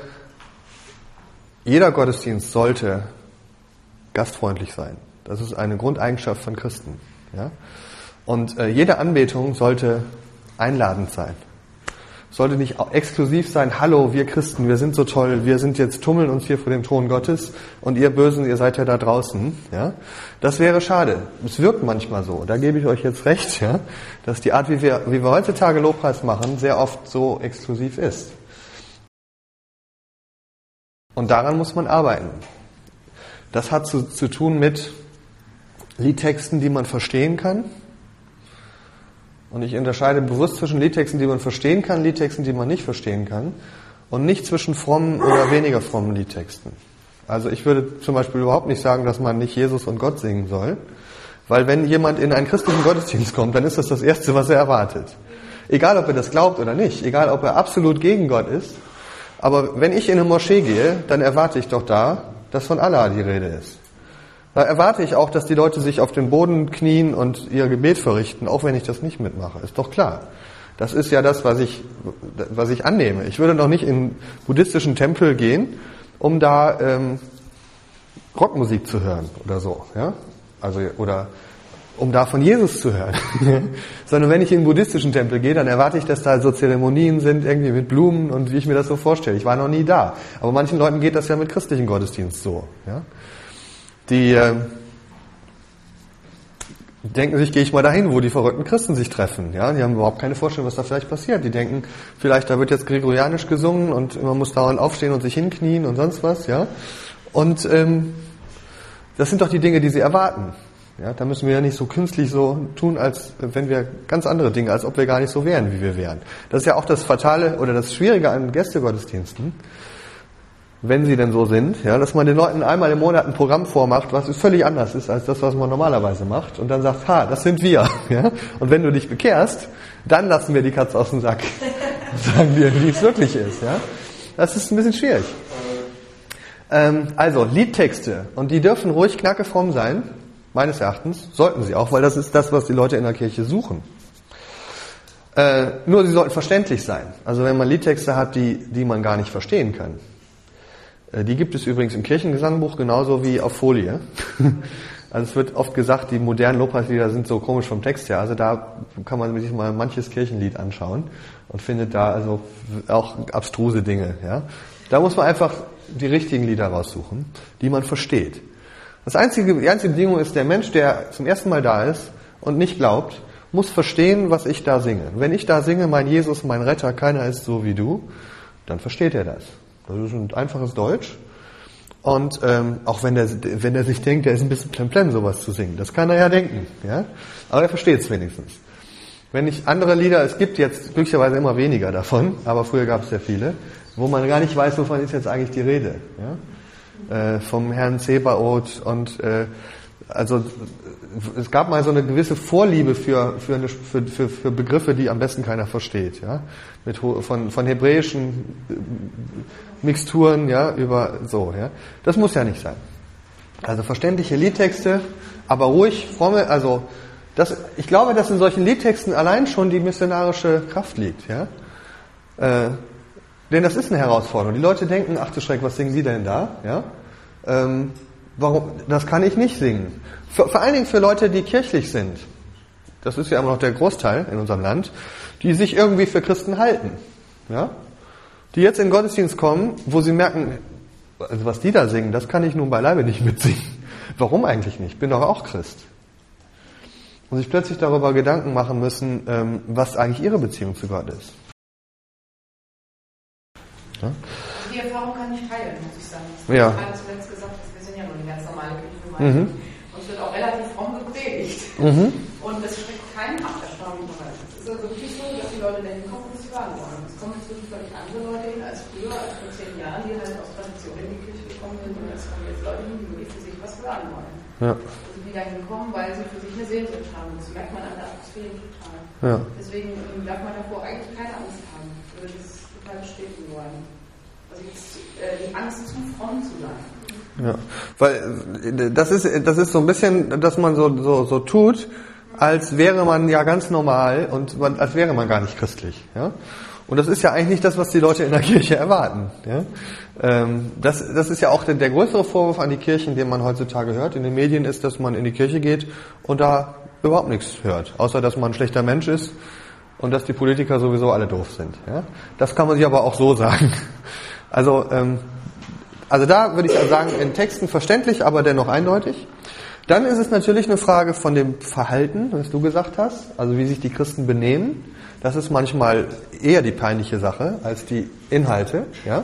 jeder Gottesdienst sollte gastfreundlich sein. Das ist eine Grundeigenschaft von Christen. Ja? Und äh, jede Anbetung sollte einladend sein. Sollte nicht exklusiv sein, hallo, wir Christen, wir sind so toll, wir sind jetzt, tummeln uns hier vor dem Thron Gottes und ihr Bösen, ihr seid ja da draußen. Ja? Das wäre schade. Es wirkt manchmal so, da gebe ich euch jetzt recht, ja? Dass die Art, wie wir, wie wir heutzutage Lobpreis machen, sehr oft so exklusiv ist. Und daran muss man arbeiten. Das hat zu, zu tun mit Liedtexten, die man verstehen kann. Und ich unterscheide bewusst zwischen Liedtexten, die man verstehen kann, Liedtexten, die man nicht verstehen kann. Und nicht zwischen frommen oder weniger frommen Liedtexten. Also ich würde zum Beispiel überhaupt nicht sagen, dass man nicht Jesus und Gott singen soll. Weil wenn jemand in einen christlichen Gottesdienst kommt, dann ist das das Erste, was er erwartet. Egal, ob er das glaubt oder nicht. Egal, ob er absolut gegen Gott ist. Aber wenn ich in eine Moschee gehe, dann erwarte ich doch da, dass von Allah die Rede ist. Da erwarte ich auch, dass die Leute sich auf den Boden knien und ihr Gebet verrichten, auch wenn ich das nicht mitmache. Ist doch klar. Das ist ja das, was ich, was ich annehme. Ich würde noch nicht in einen buddhistischen Tempel gehen, um da ähm, Rockmusik zu hören oder so, ja? Also oder um da von Jesus zu hören. Sondern wenn ich in einen buddhistischen Tempel gehe, dann erwarte ich, dass da so Zeremonien sind, irgendwie mit Blumen und wie ich mir das so vorstelle. Ich war noch nie da. Aber manchen Leuten geht das ja mit christlichen Gottesdienst so, ja? Die äh, denken sich, gehe ich mal dahin, wo die verrückten Christen sich treffen. Ja, die haben überhaupt keine Vorstellung, was da vielleicht passiert. Die denken, vielleicht da wird jetzt gregorianisch gesungen und man muss dauernd aufstehen und sich hinknien und sonst was. Ja, und ähm, das sind doch die Dinge, die sie erwarten. Ja, da müssen wir ja nicht so künstlich so tun, als wenn wir ganz andere Dinge, als ob wir gar nicht so wären, wie wir wären. Das ist ja auch das Fatale oder das Schwierige an Gästegottesdiensten. Wenn sie denn so sind, ja, dass man den Leuten einmal im Monat ein Programm vormacht, was völlig anders ist als das, was man normalerweise macht, und dann sagt, ha, das sind wir, ja, und wenn du dich bekehrst, dann lassen wir die Katze aus dem Sack, sagen wir, wie es wirklich ist, ja. Das ist ein bisschen schwierig. Ähm, also Liedtexte, und die dürfen ruhig knackefromm sein, meines Erachtens, sollten sie auch, weil das ist das, was die Leute in der Kirche suchen. Äh, nur sie sollten verständlich sein. Also wenn man Liedtexte hat, die, die man gar nicht verstehen kann. Die gibt es übrigens im Kirchengesangbuch genauso wie auf Folie. Also es wird oft gesagt, die modernen Lobpreislieder sind so komisch vom Text her. Also da kann man sich mal manches Kirchenlied anschauen und findet da also auch abstruse Dinge. Ja, da muss man einfach die richtigen Lieder raussuchen, die man versteht. Das einzige, die einzige Bedingung ist, der Mensch, der zum ersten Mal da ist und nicht glaubt, muss verstehen, was ich da singe. Wenn ich da singe, mein Jesus, mein Retter, keiner ist so wie du, dann versteht er das. Das ist ein einfaches Deutsch. Und ähm, auch wenn der, wenn der sich denkt, der ist ein bisschen plemplem, sowas zu singen. Das kann er ja denken. Ja? Aber er versteht es wenigstens. Wenn ich andere Lieder, es gibt jetzt glücklicherweise immer weniger davon, aber früher gab es sehr viele, wo man gar nicht weiß, wovon ist jetzt eigentlich die Rede. Ja? Äh, vom Herrn Zebaoth und äh, also es gab mal so eine gewisse Vorliebe für für, eine, für, für, für Begriffe, die am besten keiner versteht, ja, mit von von hebräischen Mixturen, ja, über so, ja. Das muss ja nicht sein. Also verständliche Liedtexte, aber ruhig fromme, also das, ich glaube, dass in solchen Liedtexten allein schon die missionarische Kraft liegt, ja. Äh, denn das ist eine Herausforderung. Die Leute denken, ach du Schreck, was singen die denn da, ja? Ähm, Warum? Das kann ich nicht singen. Für, vor allen Dingen für Leute, die kirchlich sind. Das ist ja immer noch der Großteil in unserem Land, die sich irgendwie für Christen halten. Ja? Die jetzt in den Gottesdienst kommen, wo sie merken, also was die da singen, das kann ich nun beileibe nicht mitsingen. Warum eigentlich nicht? Bin doch auch Christ. Und sich plötzlich darüber Gedanken machen müssen, ähm, was eigentlich ihre Beziehung zu Gott ist. Ja? Die Erfahrung kann ich teilen, muss ich sagen. Ja. Ich habe zuletzt gesagt, wir sind ja nur eine ganz normale Kirchengemeinde. Mhm. Und es wird auch relativ fromm gepredigt. Mhm. Und es schreckt keinen ab, erstaunlicherweise. Es ist also wirklich so, dass die Leute denken, kommen, was sie hören wollen. Es kommen jetzt wirklich völlig andere Leute hin als früher, als vor zehn Jahren, die halt aus Tradition in die Kirche gekommen sind. Und es kommen jetzt Leute hin, die für sich was hören wollen. Ja. Also die da hinkommen, weil sie für sich eine Sehnsucht haben. Das merkt man an der Atmosphäre total. Ja. Deswegen darf man davor eigentlich keine Angst haben. Ich würde das total bestätigen wollen. Also jetzt, äh, die Angst, zu fromm zu sein. Ja, weil das ist das ist so ein bisschen, dass man so so so tut, als wäre man ja ganz normal und man, als wäre man gar nicht christlich. Ja, und das ist ja eigentlich nicht das, was die Leute in der Kirche erwarten. Ja, ähm, das das ist ja auch der, der größere Vorwurf an die Kirchen, den man heutzutage hört in den Medien, ist, dass man in die Kirche geht und da überhaupt nichts hört, außer dass man ein schlechter Mensch ist und dass die Politiker sowieso alle doof sind. Ja, das kann man sich aber auch so sagen. Also ähm, Also da würde ich sagen, in Texten verständlich, aber dennoch eindeutig. Dann ist es natürlich eine Frage von dem Verhalten, was du gesagt hast, also wie sich die Christen benehmen. Das ist manchmal eher die peinliche Sache als die Inhalte. Ja,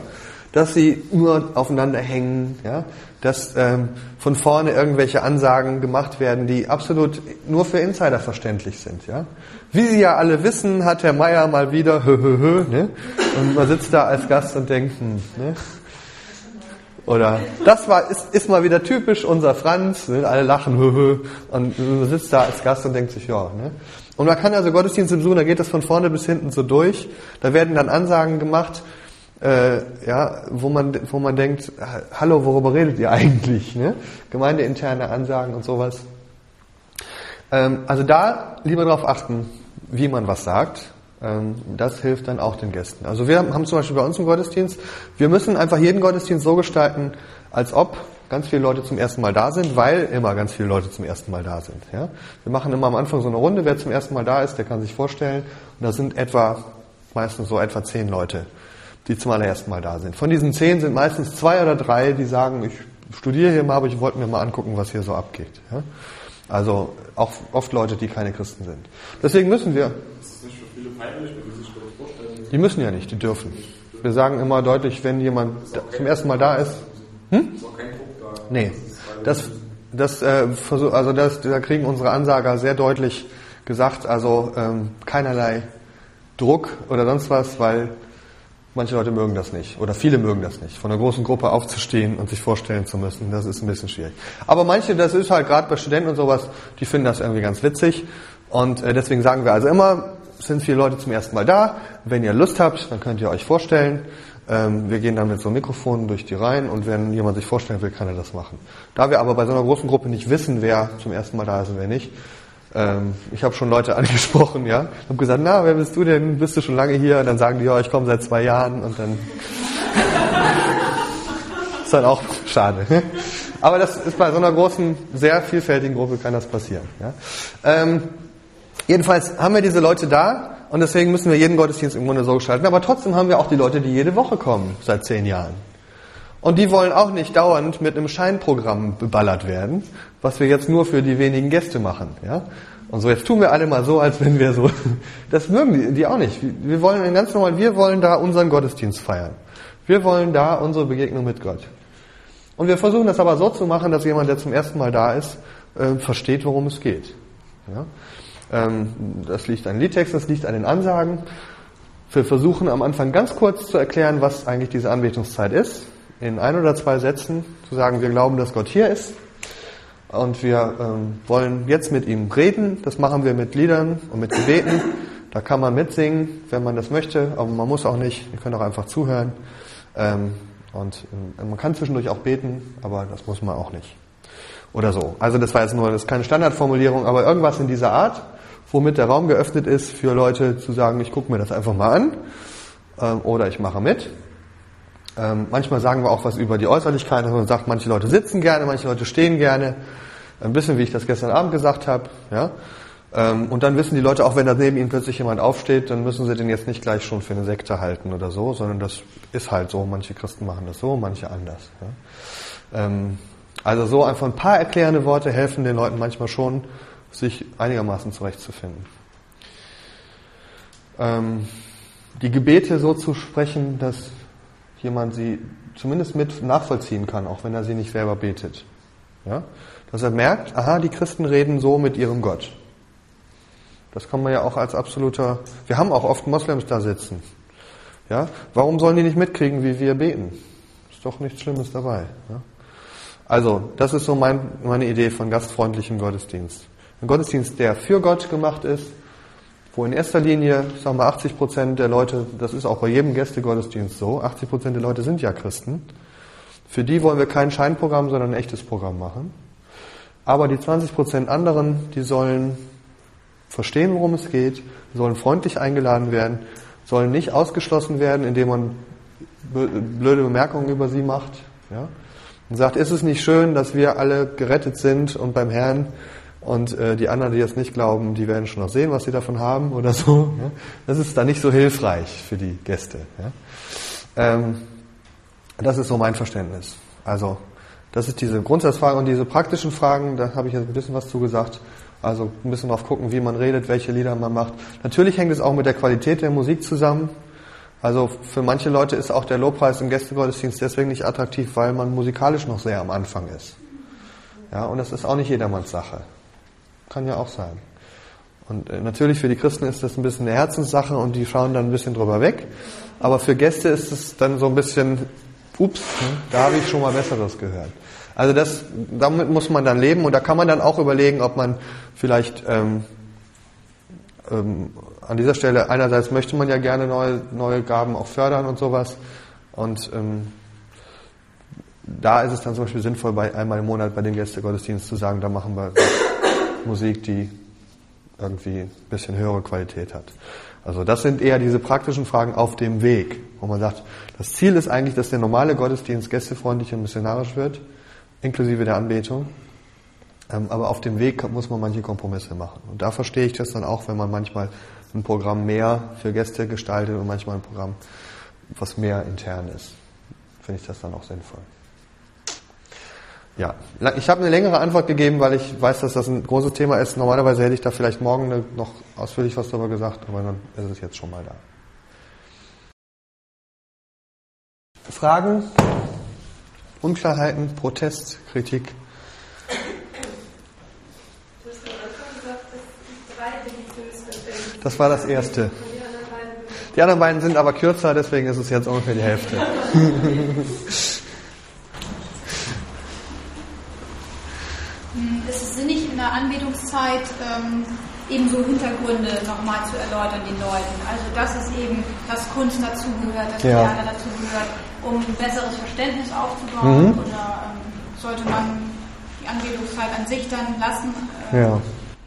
dass sie nur aufeinander hängen, ja, dass ähm, von vorne irgendwelche Ansagen gemacht werden, die absolut nur für Insider verständlich sind. Ja. Wie Sie ja alle wissen, hat Herr Meier mal wieder hö, hö, hö, ne? Und man sitzt da als Gast und denkt, hm, ne? Oder das war ist, ist mal wieder typisch unser Franz, ne? Alle lachen, hö, hö, und man sitzt da als Gast und denkt sich, ja. Ne? Und man kann also Gottesdienste besuchen, da geht das von vorne bis hinten so durch, da werden dann Ansagen gemacht, Äh, ja, wo man, wo man denkt, hallo, worüber redet ihr eigentlich? Ne? Gemeindeinterne Ansagen und sowas. Ähm, also da lieber darauf achten, wie man was sagt. Ähm, das hilft dann auch den Gästen. Also wir haben zum Beispiel bei uns im Gottesdienst, wir müssen einfach jeden Gottesdienst so gestalten, als ob ganz viele Leute zum ersten Mal da sind, weil immer ganz viele Leute zum ersten Mal da sind. Ja? Wir machen immer am Anfang so eine Runde, wer zum ersten Mal da ist, der kann sich vorstellen. Und da sind etwa, meistens so etwa zehn Leute, die zum allerersten Mal da sind. Von diesen zehn sind meistens zwei oder drei, die sagen, ich studiere hier mal, aber ich wollte mir mal angucken, was hier so abgeht. Ja? Also auch oft Leute, die keine Christen sind. Deswegen müssen wir... Ist das nicht für viele peinlich, wenn die sich das vorstellen? Die müssen ja nicht, die dürfen. Wir sagen immer deutlich, wenn jemand zum ersten Mal da ist... Hm? Ist auch kein Druck da. Nee, das, das, äh, versuch, also das, da kriegen unsere Ansager sehr deutlich gesagt, also ähm, keinerlei Druck oder sonst was, weil... Manche Leute mögen das nicht oder viele mögen das nicht, von einer großen Gruppe aufzustehen und sich vorstellen zu müssen. Das ist ein bisschen schwierig. Aber manche, das ist halt gerade bei Studenten und sowas, die finden das irgendwie ganz witzig. Und äh, deswegen sagen wir also immer, es sind viele Leute zum ersten Mal da. Wenn ihr Lust habt, dann könnt ihr euch vorstellen. Ähm, wir gehen dann mit so einem Mikrofon durch die Reihen und wenn jemand sich vorstellen will, kann er das machen. Da wir aber bei so einer großen Gruppe nicht wissen, wer zum ersten Mal da ist und wer nicht, Ähm, ich habe schon Leute angesprochen, ja, habe gesagt, na, wer bist du denn? Bist du schon lange hier? Dann sagen die, ja, ich komme seit zwei Jahren und dann ist dann auch schade. Aber das ist bei so einer großen, sehr vielfältigen Gruppe kann das passieren. Ja. Ähm, jedenfalls haben wir diese Leute da und deswegen müssen wir jeden Gottesdienst im Grunde so gestalten. Aber trotzdem haben wir auch die Leute, die jede Woche kommen seit zehn Jahren. Und die wollen auch nicht dauernd mit einem Scheinprogramm beballert werden, was wir jetzt nur für die wenigen Gäste machen. Ja? Und so, jetzt tun wir alle mal so, als wenn wir so... Das mögen die, die auch nicht. Wir wollen ganz normal, wir wollen da unseren Gottesdienst feiern. Wir wollen da unsere Begegnung mit Gott. Und wir versuchen das aber so zu machen, dass jemand, der zum ersten Mal da ist, äh, versteht, worum es geht. Ja? Ähm, das liegt an Liedtext, das liegt an den Ansagen. Wir versuchen am Anfang ganz kurz zu erklären, was eigentlich diese Anbetungszeit ist. In ein oder zwei Sätzen zu sagen, wir glauben, dass Gott hier ist und wir ähm, wollen jetzt mit ihm reden. Das machen wir mit Liedern und mit Gebeten. Da kann man mitsingen, wenn man das möchte, aber man muss auch nicht. Ihr könnt auch einfach zuhören. Ähm, und äh, man kann zwischendurch auch beten, aber das muss man auch nicht. Oder so. Also das war jetzt nur, das ist keine Standardformulierung, aber irgendwas in dieser Art, womit der Raum geöffnet ist für Leute zu sagen, ich gucke mir das einfach mal an ähm, oder ich mache mit. Ähm, manchmal sagen wir auch was über die Äußerlichkeit, dass man sagt, manche Leute sitzen gerne, manche Leute stehen gerne. Ein bisschen, wie ich das gestern Abend gesagt habe. Ja? Ähm, und dann wissen die Leute, auch wenn da neben ihnen plötzlich jemand aufsteht, dann müssen sie den jetzt nicht gleich schon für eine Sekte halten oder so, sondern das ist halt so. Manche Christen machen das so, manche anders. Ja? Ähm, also so einfach ein paar erklärende Worte helfen den Leuten manchmal schon, sich einigermaßen zurechtzufinden. Ähm, die Gebete so zu sprechen, dass jemand sie zumindest mit nachvollziehen kann, auch wenn er sie nicht selber betet. Ja? Dass er merkt, aha, die Christen reden so mit ihrem Gott. Das kann man ja auch als absoluter... Wir haben auch oft Moslems da sitzen. Ja? Warum sollen die nicht mitkriegen, wie wir beten? Ist doch nichts Schlimmes dabei. Ja? Also, das ist so mein, meine Idee von gastfreundlichem Gottesdienst. Ein Gottesdienst, der für Gott gemacht ist, wo in erster Linie, ich sag mal, achtzig Prozent der Leute, das ist auch bei jedem Gästegottesdienst so, achtzig Prozent der Leute sind ja Christen. Für die wollen wir kein Scheinprogramm, sondern ein echtes Programm machen. Aber die zwanzig Prozent anderen, die sollen verstehen, worum es geht, sollen freundlich eingeladen werden, sollen nicht ausgeschlossen werden, indem man blöde Bemerkungen über sie macht. Ja? Und sagt, ist es nicht schön, dass wir alle gerettet sind und beim Herrn und äh, die anderen, die jetzt nicht glauben, die werden schon noch sehen, was sie davon haben oder so. Ja? Das ist dann nicht so hilfreich für die Gäste. Ja? Ähm, das ist so mein Verständnis. Also das ist diese Grundsatzfrage und diese praktischen Fragen, da habe ich jetzt ein bisschen was zu gesagt. Also ein bisschen drauf gucken, wie man redet, welche Lieder man macht. Natürlich hängt es auch mit der Qualität der Musik zusammen. Also für manche Leute ist auch der Lobpreis im Gästegottesdienst deswegen nicht attraktiv, weil man musikalisch noch sehr am Anfang ist. Ja, und das ist auch nicht jedermanns Sache. Kann ja auch sein. Und äh, natürlich für die Christen ist das ein bisschen eine Herzenssache und die schauen dann ein bisschen drüber weg. Aber für Gäste ist es dann so ein bisschen, ups, da habe ich schon mal Besseres gehört. Also das, damit muss man dann leben und da kann man dann auch überlegen, ob man vielleicht ähm, ähm, an dieser Stelle, einerseits möchte man ja gerne neue, neue Gaben auch fördern und sowas und ähm, da ist es dann zum Beispiel sinnvoll, bei einmal im Monat bei den Gästegottesdienst zu sagen, da machen wir Musik, die irgendwie ein bisschen höhere Qualität hat. Also das sind eher diese praktischen Fragen auf dem Weg, wo man sagt, das Ziel ist eigentlich, dass der normale Gottesdienst gästefreundlich und missionarisch wird, inklusive der Anbetung. Aber auf dem Weg muss man manche Kompromisse machen. Und da verstehe ich das dann auch, wenn man manchmal ein Programm mehr für Gäste gestaltet und manchmal ein Programm, was mehr intern ist. Finde ich das dann auch sinnvoll. Ja, ich habe eine längere Antwort gegeben, weil ich weiß, dass das ein großes Thema ist. Normalerweise hätte ich da vielleicht morgen noch ausführlich was darüber gesagt, aber dann ist es jetzt schon mal da. Fragen, Unklarheiten, Protest, Kritik? Das war das erste. Die anderen beiden sind aber kürzer, deswegen ist es jetzt ungefähr die Hälfte. Es ist sinnig in der Anbetungszeit ähm, eben so Hintergründe nochmal zu erläutern den Leuten. Also dass es eben, dass Kunst dazugehört, dass ja. Theater dazugehört, um ein besseres Verständnis aufzubauen. Mhm. Oder ähm, sollte man die Anbetungszeit an sich dann lassen? Äh, ja.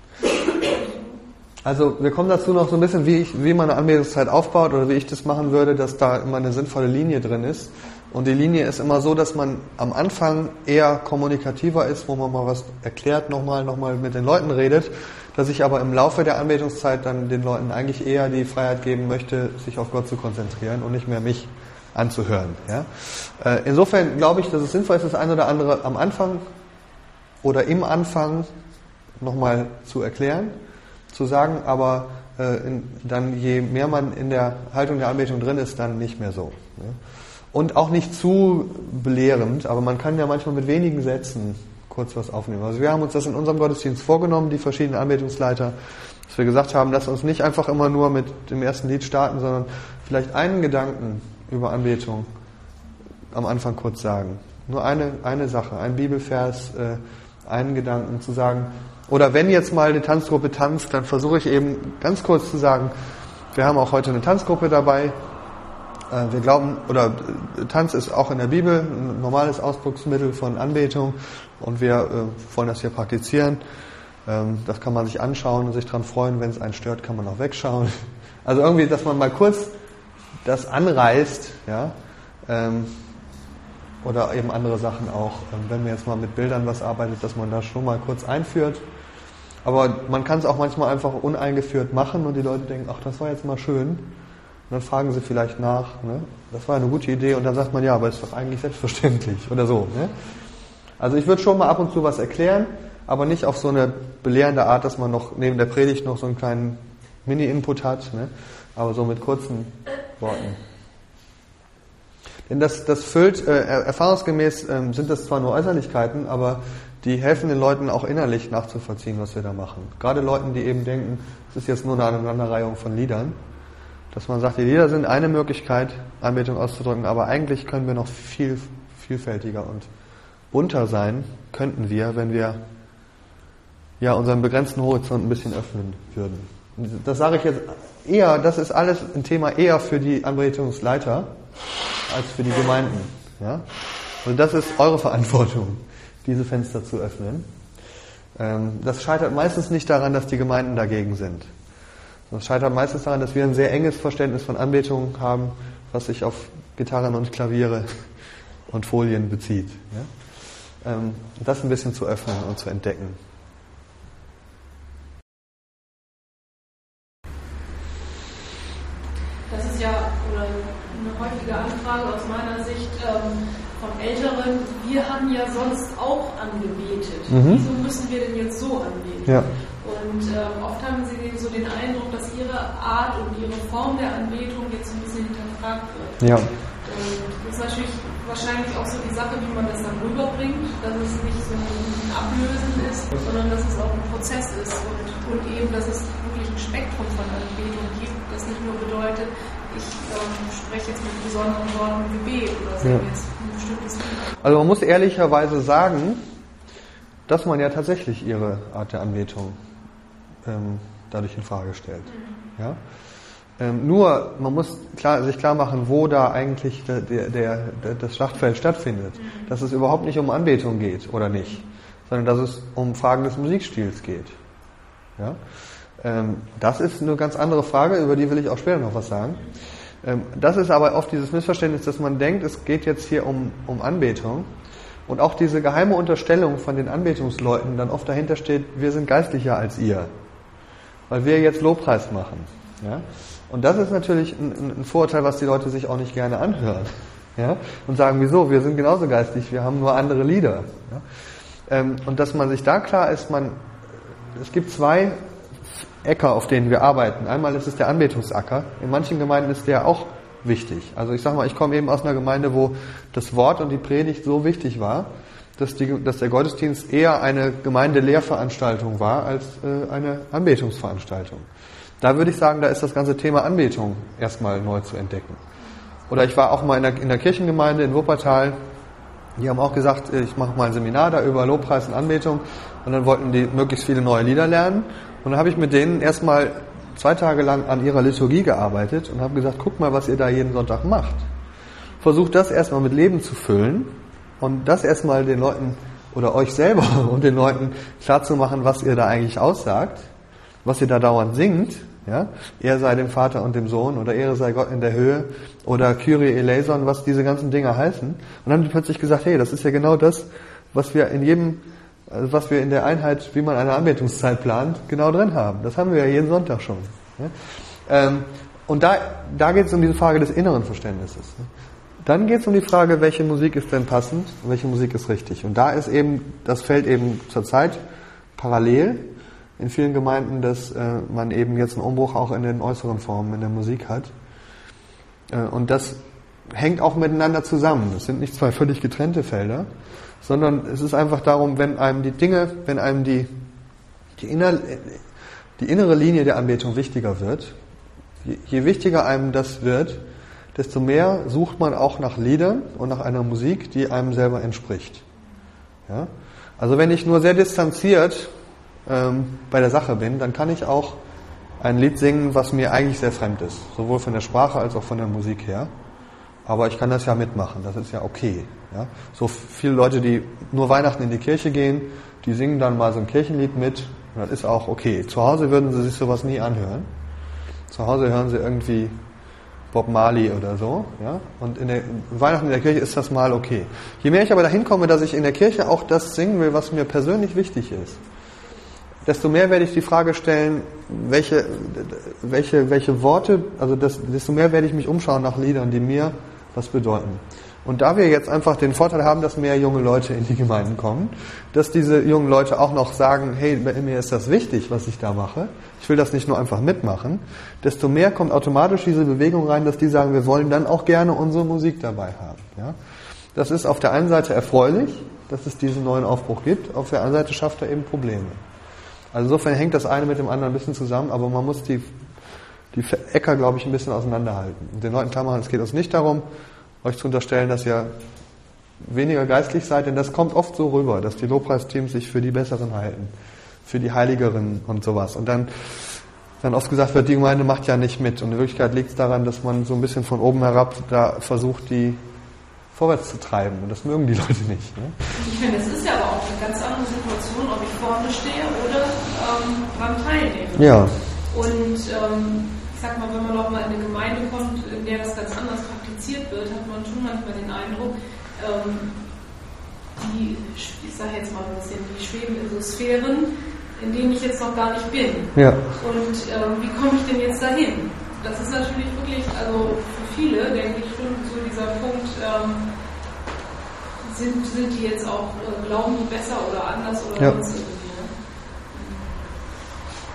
Also wir kommen dazu noch so ein bisschen, wie, ich, wie man eine Anbetungszeit aufbaut oder wie ich das machen würde, dass da immer eine sinnvolle Linie drin ist. Und die Linie ist immer so, dass man am Anfang eher kommunikativer ist, wo man mal was erklärt, nochmal nochmal mit den Leuten redet, dass ich aber im Laufe der Anbetungszeit dann den Leuten eigentlich eher die Freiheit geben möchte, sich auf Gott zu konzentrieren und nicht mehr mich anzuhören. Ja? Insofern glaube ich, dass es sinnvoll ist, das eine oder andere am Anfang oder im Anfang nochmal zu erklären, zu sagen, aber äh, in, dann je mehr man in der Haltung der Anbetung drin ist, dann nicht mehr so. Ja? Und auch nicht zu belehrend, aber man kann ja manchmal mit wenigen Sätzen kurz was aufnehmen. Also wir haben uns das in unserem Gottesdienst vorgenommen, die verschiedenen Anbetungsleiter, dass wir gesagt haben, dass uns nicht einfach immer nur mit dem ersten Lied starten, sondern vielleicht einen Gedanken über Anbetung am Anfang kurz sagen. Nur eine, eine Sache, ein Bibelvers, äh, einen Gedanken zu sagen. Oder wenn jetzt mal eine Tanzgruppe tanzt, dann versuche ich eben ganz kurz zu sagen, wir haben auch heute eine Tanzgruppe dabei. Wir glauben, oder Tanz ist auch in der Bibel ein normales Ausdrucksmittel von Anbetung und wir äh, wollen das hier praktizieren. Ähm, das kann man sich anschauen und sich dran freuen. Wenn es einen stört, kann man auch wegschauen. Also irgendwie, dass man mal kurz das anreißt, ja, ähm, oder eben andere Sachen auch. Ähm, wenn man jetzt mal mit Bildern was arbeitet, dass man da schon mal kurz einführt. Aber man kann es auch manchmal einfach uneingeführt machen und die Leute denken, ach, das war jetzt mal schön. Und dann fragen sie vielleicht nach, ne? Das war eine gute Idee und dann sagt man, ja, aber ist doch eigentlich selbstverständlich oder so. Ne? Also ich würde schon mal ab und zu was erklären, aber nicht auf so eine belehrende Art, dass man noch neben der Predigt noch so einen kleinen Mini-Input hat, ne? Aber so mit kurzen Worten. Denn das, das füllt, äh, erfahrungsgemäß äh, sind das zwar nur Äußerlichkeiten, aber die helfen den Leuten auch innerlich nachzuvollziehen, was wir da machen. Gerade Leuten, die eben denken, es ist jetzt nur eine Aneinanderreihung von Liedern. Dass man sagt, die Lieder sind eine Möglichkeit, Anbetung auszudrücken, aber eigentlich können wir noch viel vielfältiger und bunter sein, könnten wir, wenn wir ja unseren begrenzten Horizont ein bisschen öffnen würden. Das sage ich jetzt eher, das ist alles ein Thema eher für die Anbetungsleiter als für die Gemeinden. Ja? Also das ist eure Verantwortung, diese Fenster zu öffnen. Das scheitert meistens nicht daran, dass die Gemeinden dagegen sind. Das scheitert meistens daran, dass wir ein sehr enges Verständnis von Anbetung haben, was sich auf Gitarren und Klaviere und Folien bezieht. Ja? Ähm, das ein bisschen zu öffnen und zu entdecken. Das ist ja oder eine häufige Anfrage aus meiner Sicht ähm, von Älteren. Wir haben ja sonst auch angebetet. Mhm. Wieso müssen wir denn jetzt so anbeten? Ja. Und Und ähm, oft haben sie so den Eindruck, dass ihre Art und ihre Form der Anbetung jetzt ein bisschen hinterfragt wird. Ja. Und das ist natürlich wahrscheinlich auch so die Sache, wie man das dann rüberbringt, dass es nicht so ein Ablösen ist, sondern dass es auch ein Prozess ist und, und eben, dass es wirklich ein Spektrum von Anbetung gibt, das nicht nur bedeutet, ich ähm, spreche jetzt mit besonderen Worten Gebet oder singe ja. jetzt ein bestimmtes Lied. Also man muss ehrlicherweise sagen, dass man ja tatsächlich ihre Art der Anbetung ähm, dadurch in Frage stellt. Mhm. Ja? Ähm, nur, man muss klar, sich klar machen, wo da eigentlich der, der, der, das Schlachtfeld stattfindet. Mhm. Dass es überhaupt nicht um Anbetung geht, oder nicht, sondern dass es um Fragen des Musikstils geht. Ja? Ähm, das ist eine ganz andere Frage, über die will ich auch später noch was sagen. Ähm, das ist aber oft dieses Missverständnis, dass man denkt, es geht jetzt hier um, um Anbetung. Und auch diese geheime Unterstellung von den Anbetungsleuten dann oft dahinter steht, wir sind geistlicher als ihr, weil wir jetzt Lobpreis machen. Ja? Und das ist natürlich ein, ein Vorurteil, was die Leute sich auch nicht gerne anhören. Ja? Und sagen, wieso, wir sind genauso geistlich, wir haben nur andere Lieder. Ja? Ähm, und dass man sich da klar ist, man, es gibt zwei Äcker, auf denen wir arbeiten. Einmal ist es der Anbetungsacker, in manchen Gemeinden ist der auch wichtig. Also ich sag mal, ich komme eben aus einer Gemeinde, wo das Wort und die Predigt so wichtig war, dass, die, dass der Gottesdienst eher eine Gemeindelehrveranstaltung war als äh, eine Anbetungsveranstaltung. Da würde ich sagen, da ist das ganze Thema Anbetung erstmal neu zu entdecken. Oder ich war auch mal in der, in der Kirchengemeinde in Wuppertal, die haben auch gesagt, ich mache mal ein Seminar da über Lobpreis und Anbetung und dann wollten die möglichst viele neue Lieder lernen und dann habe ich mit denen erstmal zwei Tage lang an ihrer Liturgie gearbeitet und habe gesagt, guck mal, was ihr da jeden Sonntag macht. Versucht das erstmal mit Leben zu füllen und das erstmal den Leuten oder euch selber und den Leuten klarzumachen, was ihr da eigentlich aussagt, was ihr da dauernd singt. Ja? Ehre sei dem Vater und dem Sohn oder Ehre sei Gott in der Höhe oder Kyrie eleison, was diese ganzen Dinge heißen. Und dann haben die plötzlich gesagt, hey, das ist ja genau das, was wir in jedem Also was wir in der Einheit, wie man eine Anbetungszeit plant, genau drin haben. Das haben wir ja jeden Sonntag schon. Ja? Ähm, und da, da geht es um diese Frage des inneren Verständnisses. Dann geht es um die Frage, welche Musik ist denn passend und welche Musik ist richtig. Und da ist eben, das fällt eben zurzeit parallel in vielen Gemeinden, dass äh, man eben jetzt einen Umbruch auch in den äußeren Formen in der Musik hat. Äh, und das hängt auch miteinander zusammen. Das sind nicht zwei völlig getrennte Felder, sondern es ist einfach darum, wenn einem die Dinge, wenn einem die, die, inner, die innere Linie der Anbetung wichtiger wird, je, je wichtiger einem das wird, desto mehr sucht man auch nach Liedern und nach einer Musik, die einem selber entspricht. Ja? Also wenn ich nur sehr distanziert ähm, bei der Sache bin, dann kann ich auch ein Lied singen, was mir eigentlich sehr fremd ist, sowohl von der Sprache als auch von der Musik her. Aber ich kann das ja mitmachen, das ist ja okay. Ja? So viele Leute, die nur Weihnachten in die Kirche gehen, die singen dann mal so ein Kirchenlied mit, und das ist auch okay. Zu Hause würden sie sich sowas nie anhören. Zu Hause hören sie irgendwie Bob Marley oder so. Ja? Und in der Weihnachten in der Kirche ist das mal okay. Je mehr ich aber dahin komme, dass ich in der Kirche auch das singen will, was mir persönlich wichtig ist, desto mehr werde ich die Frage stellen, welche, welche, welche Worte, also das, desto mehr werde ich mich umschauen nach Liedern, die mir was bedeuten. Und da wir jetzt einfach den Vorteil haben, dass mehr junge Leute in die Gemeinden kommen, dass diese jungen Leute auch noch sagen, hey, mir ist das wichtig, was ich da mache, ich will das nicht nur einfach mitmachen, desto mehr kommt automatisch diese Bewegung rein, dass die sagen, wir wollen dann auch gerne unsere Musik dabei haben. Ja? Das ist auf der einen Seite erfreulich, dass es diesen neuen Aufbruch gibt, auf der anderen Seite schafft er eben Probleme. Also insofern hängt das eine mit dem anderen ein bisschen zusammen, aber man muss die, die Äcker, glaube ich, ein bisschen auseinanderhalten. Und den Leuten klar machen, es geht uns nicht darum, euch zu unterstellen, dass ihr weniger geistlich seid, denn das kommt oft so rüber, dass die Lobpreisteams sich für die Besseren halten, für die Heiligeren und sowas. Und dann, dann oft gesagt wird, die Gemeinde macht ja nicht mit. Und in Wirklichkeit liegt es daran, dass man so ein bisschen von oben herab da versucht, die vorwärts zu treiben. Und das mögen die Leute nicht. Ne? Ich finde, es ist ja aber auch eine ganz andere Situation, ob ich vorne stehe oder ähm, beim Teilnehmen. Ja. Und ähm, ich sag mal, wenn man auch mal in eine Gemeinde kommt, in der das ganz anders praktiziert wird, hat man schon manchmal den Eindruck, ähm, die, ich sage jetzt mal ein bisschen, die schweben in so Sphären, in denen ich jetzt noch gar nicht bin. Ja. Und ähm, wie komme ich denn jetzt dahin? Das ist natürlich wirklich, also für viele, denke ich, schon so dieser Punkt, ähm, sind, sind die jetzt auch, äh, glauben die besser oder anders oder ja. sonst irgendwie. Ne?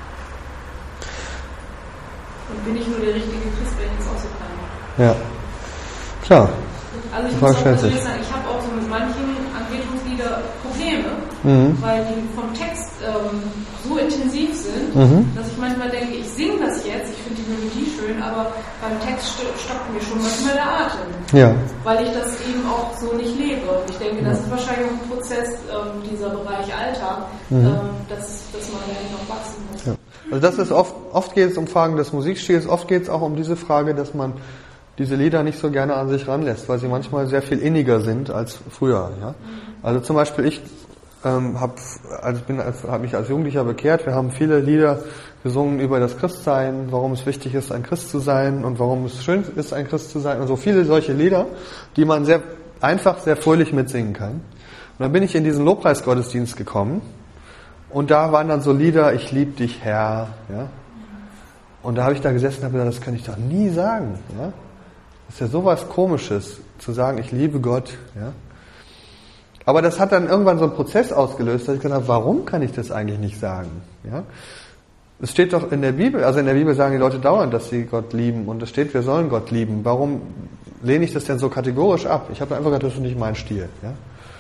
Und bin ich nur der richtige Christ, wenn ich das auch so kann. Ja, klar. Also ich muss auch persönlich sagen, ich habe auch so mit manchen Anbetungslieder Probleme, mhm. weil die vom Text ähm, so intensiv sind, mhm. dass ich manchmal denke, ich singe das jetzt, ich finde die Melodie schön, aber beim Text stockt mir schon manchmal der Atem. Ja. Weil ich das eben auch so nicht lebe. Und ich denke, das ist wahrscheinlich auch ein Prozess, ähm, dieser Bereich Alltag, mhm. ähm, dass, dass man ja noch wachsen muss. Ja. Also das ist oft, oft geht es um Fragen des Musikstils, oft geht es auch um diese Frage, dass man diese Lieder nicht so gerne an sich ranlässt, weil sie manchmal sehr viel inniger sind als früher. Ja? Also zum Beispiel ich ähm, habe also bin als, hab mich als Jugendlicher bekehrt. Wir haben viele Lieder gesungen über das Christsein, warum es wichtig ist, ein Christ zu sein und warum es schön ist, ein Christ zu sein und so viele solche Lieder, die man sehr einfach, sehr fröhlich mitsingen kann. Und dann bin ich in diesen Lobpreisgottesdienst gekommen und da waren dann so Lieder, ich lieb dich, Herr. Ja? Und da habe ich da gesessen und habe gedacht, das kann ich doch nie sagen. Ja? Das ist ja sowas Komisches, zu sagen, ich liebe Gott. Ja? Aber das hat dann irgendwann so einen Prozess ausgelöst, dass ich gedacht habe, warum kann ich das eigentlich nicht sagen? Ja? Es steht doch in der Bibel, also in der Bibel sagen die Leute dauernd, dass sie Gott lieben und es steht, wir sollen Gott lieben. Warum lehne ich das denn so kategorisch ab? Ich habe einfach gesagt, das ist nicht mein Stil. Ja?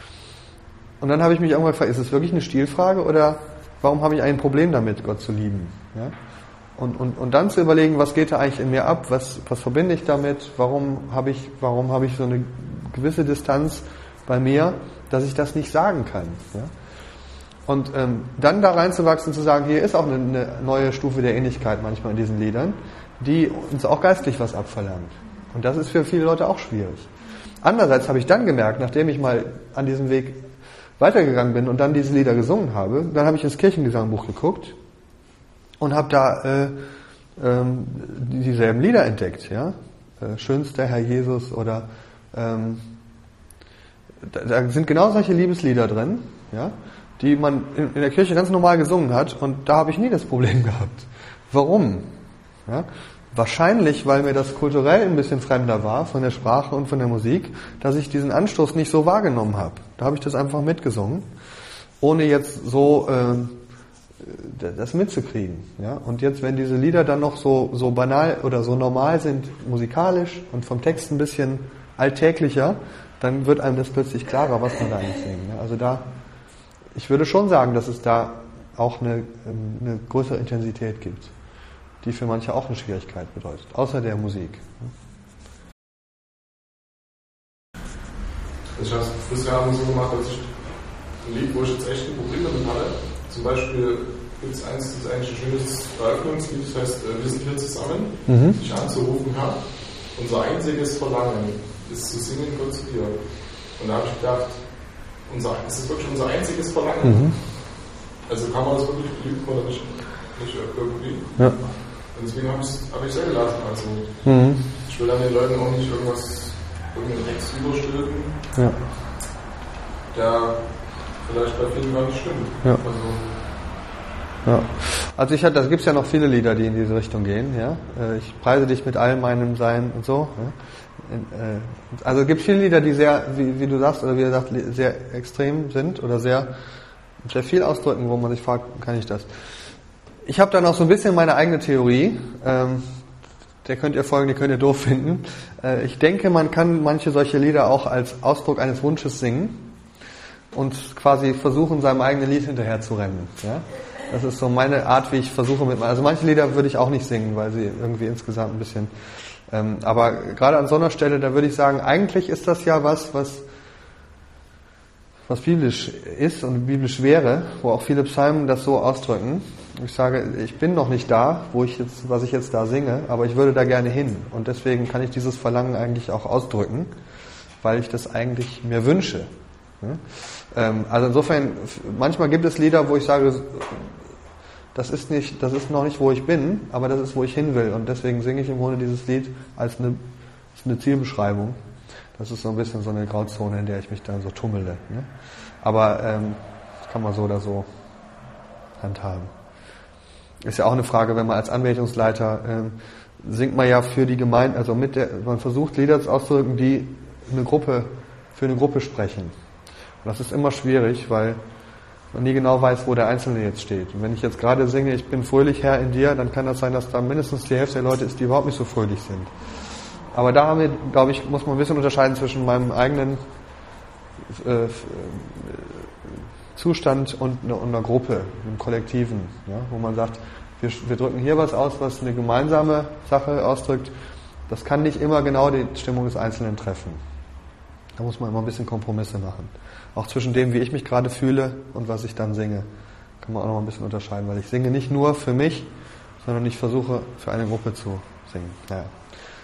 Und dann habe ich mich irgendwann gefragt, ist es wirklich eine Stilfrage oder warum habe ich ein Problem damit, Gott zu lieben? Ja? Und, und, und dann zu überlegen, was geht da eigentlich in mir ab, was, was verbinde ich damit, warum habe ich, warum habe ich so eine gewisse Distanz bei mir, dass ich das nicht sagen kann. Ja? Und ähm, dann da reinzuwachsen, zu sagen, hier ist auch eine, eine neue Stufe der Ähnlichkeit manchmal in diesen Liedern, die uns auch geistlich was abverlangt. Und das ist für viele Leute auch schwierig. Andererseits habe ich dann gemerkt, nachdem ich mal an diesem Weg weitergegangen bin und dann diese Lieder gesungen habe, dann habe ich ins Kirchengesangbuch geguckt und habe da äh, ähm, dieselben Lieder entdeckt, ja, äh, schönster Herr Jesus oder ähm, da, da sind genau solche Liebeslieder drin, ja, die man in, in der Kirche ganz normal gesungen hat und da habe ich nie das Problem gehabt. Warum? Ja, wahrscheinlich, weil mir das kulturell ein bisschen fremder war von der Sprache und von der Musik, dass ich diesen Anstoß nicht so wahrgenommen habe. Da habe ich das einfach mitgesungen, ohne jetzt so äh, das mitzukriegen. Ja? Und jetzt, wenn diese Lieder dann noch so, so banal oder so normal sind, musikalisch und vom Text ein bisschen alltäglicher, dann wird einem das plötzlich klarer, was man da eigentlich singt. Ja? Also da, ich würde schon sagen, dass es da auch eine, eine größere Intensität gibt, die für manche auch eine Schwierigkeit bedeutet, außer der Musik. Ich habe es bisher so gemacht, dass ich ein Lied, wo ich jetzt echt ein Problem damit hatte, zum Beispiel gibt es eins, das ist eigentlich ein schönes Eröffnungslied, das heißt, wir sind hier zusammen, mhm. sich anzurufen, Herr. Unser einziges Verlangen ist zu singen, Gott zu dir. Und da habe ich gedacht, unser, es ist wirklich unser einziges Verlangen. Mhm. Also kann man das wirklich belügen oder nicht, nicht irgendwie. Ja. Und deswegen habe ich es hab sehr gelassen. Also mhm. ich will dann den Leuten auch nicht irgendwas, irgendeinen Text überstülpen, ja. der vielleicht bei vielen gar nicht stimmt. Ja. Also, ja. Also ich hatte, da gibt es ja noch viele Lieder, die in diese Richtung gehen. Ja? Ich preise dich mit all meinem Sein und so. Ja? Also es gibt viele Lieder, die sehr, wie, wie du sagst, oder wie er sagt, sehr extrem sind oder sehr, sehr viel ausdrücken, wo man sich fragt, kann ich das? Ich habe da noch so ein bisschen meine eigene Theorie. Ähm, der könnt ihr folgen, die könnt ihr doof finden. Äh, ich denke, man kann manche solche Lieder auch als Ausdruck eines Wunsches singen und quasi versuchen, seinem eigenen Lied hinterher zu rennen. Ja? Das ist so meine Art, wie ich versuche mit, also manche Lieder würde ich auch nicht singen, weil sie irgendwie insgesamt ein bisschen, ähm, aber gerade an so einer Stelle, da würde ich sagen, eigentlich ist das ja was, was, was biblisch ist und biblisch wäre, wo auch viele Psalmen das so ausdrücken. Ich sage, ich bin noch nicht da, wo ich jetzt, was ich jetzt da singe, aber ich würde da gerne hin und deswegen kann ich dieses Verlangen eigentlich auch ausdrücken, weil ich das eigentlich mir wünsche. Also insofern, manchmal gibt es Lieder, wo ich sage, das ist nicht, das ist noch nicht, wo ich bin, aber das ist, wo ich hin will. Und deswegen singe ich im Grunde dieses Lied als eine, als eine Zielbeschreibung. Das ist so ein bisschen so eine Grauzone, in der ich mich dann so tummele. Ne? Aber ähm, das kann man so oder so handhaben. Ist ja auch eine Frage, wenn man als Anbetungsleiter ähm, singt man ja für die Gemeinde, also mit der, man versucht Lieder auszudrücken, die eine Gruppe, für eine Gruppe sprechen. Und das ist immer schwierig, weil und nie genau weiß, wo der Einzelne jetzt steht. Und wenn ich jetzt gerade singe, ich bin fröhlich, Herr, in dir, dann kann das sein, dass da mindestens die Hälfte der Leute ist, die überhaupt nicht so fröhlich sind. Aber da haben wir, glaube ich, muss man ein bisschen unterscheiden zwischen meinem eigenen äh, Zustand und einer, einer Gruppe, einem Kollektiven, ja, wo man sagt, wir, wir drücken hier was aus, was eine gemeinsame Sache ausdrückt. Das kann nicht immer genau die Stimmung des Einzelnen treffen. Da muss man immer ein bisschen Kompromisse machen. Auch zwischen dem, wie ich mich gerade fühle und was ich dann singe, kann man auch noch ein bisschen unterscheiden, weil ich singe nicht nur für mich, sondern ich versuche für eine Gruppe zu singen. Naja.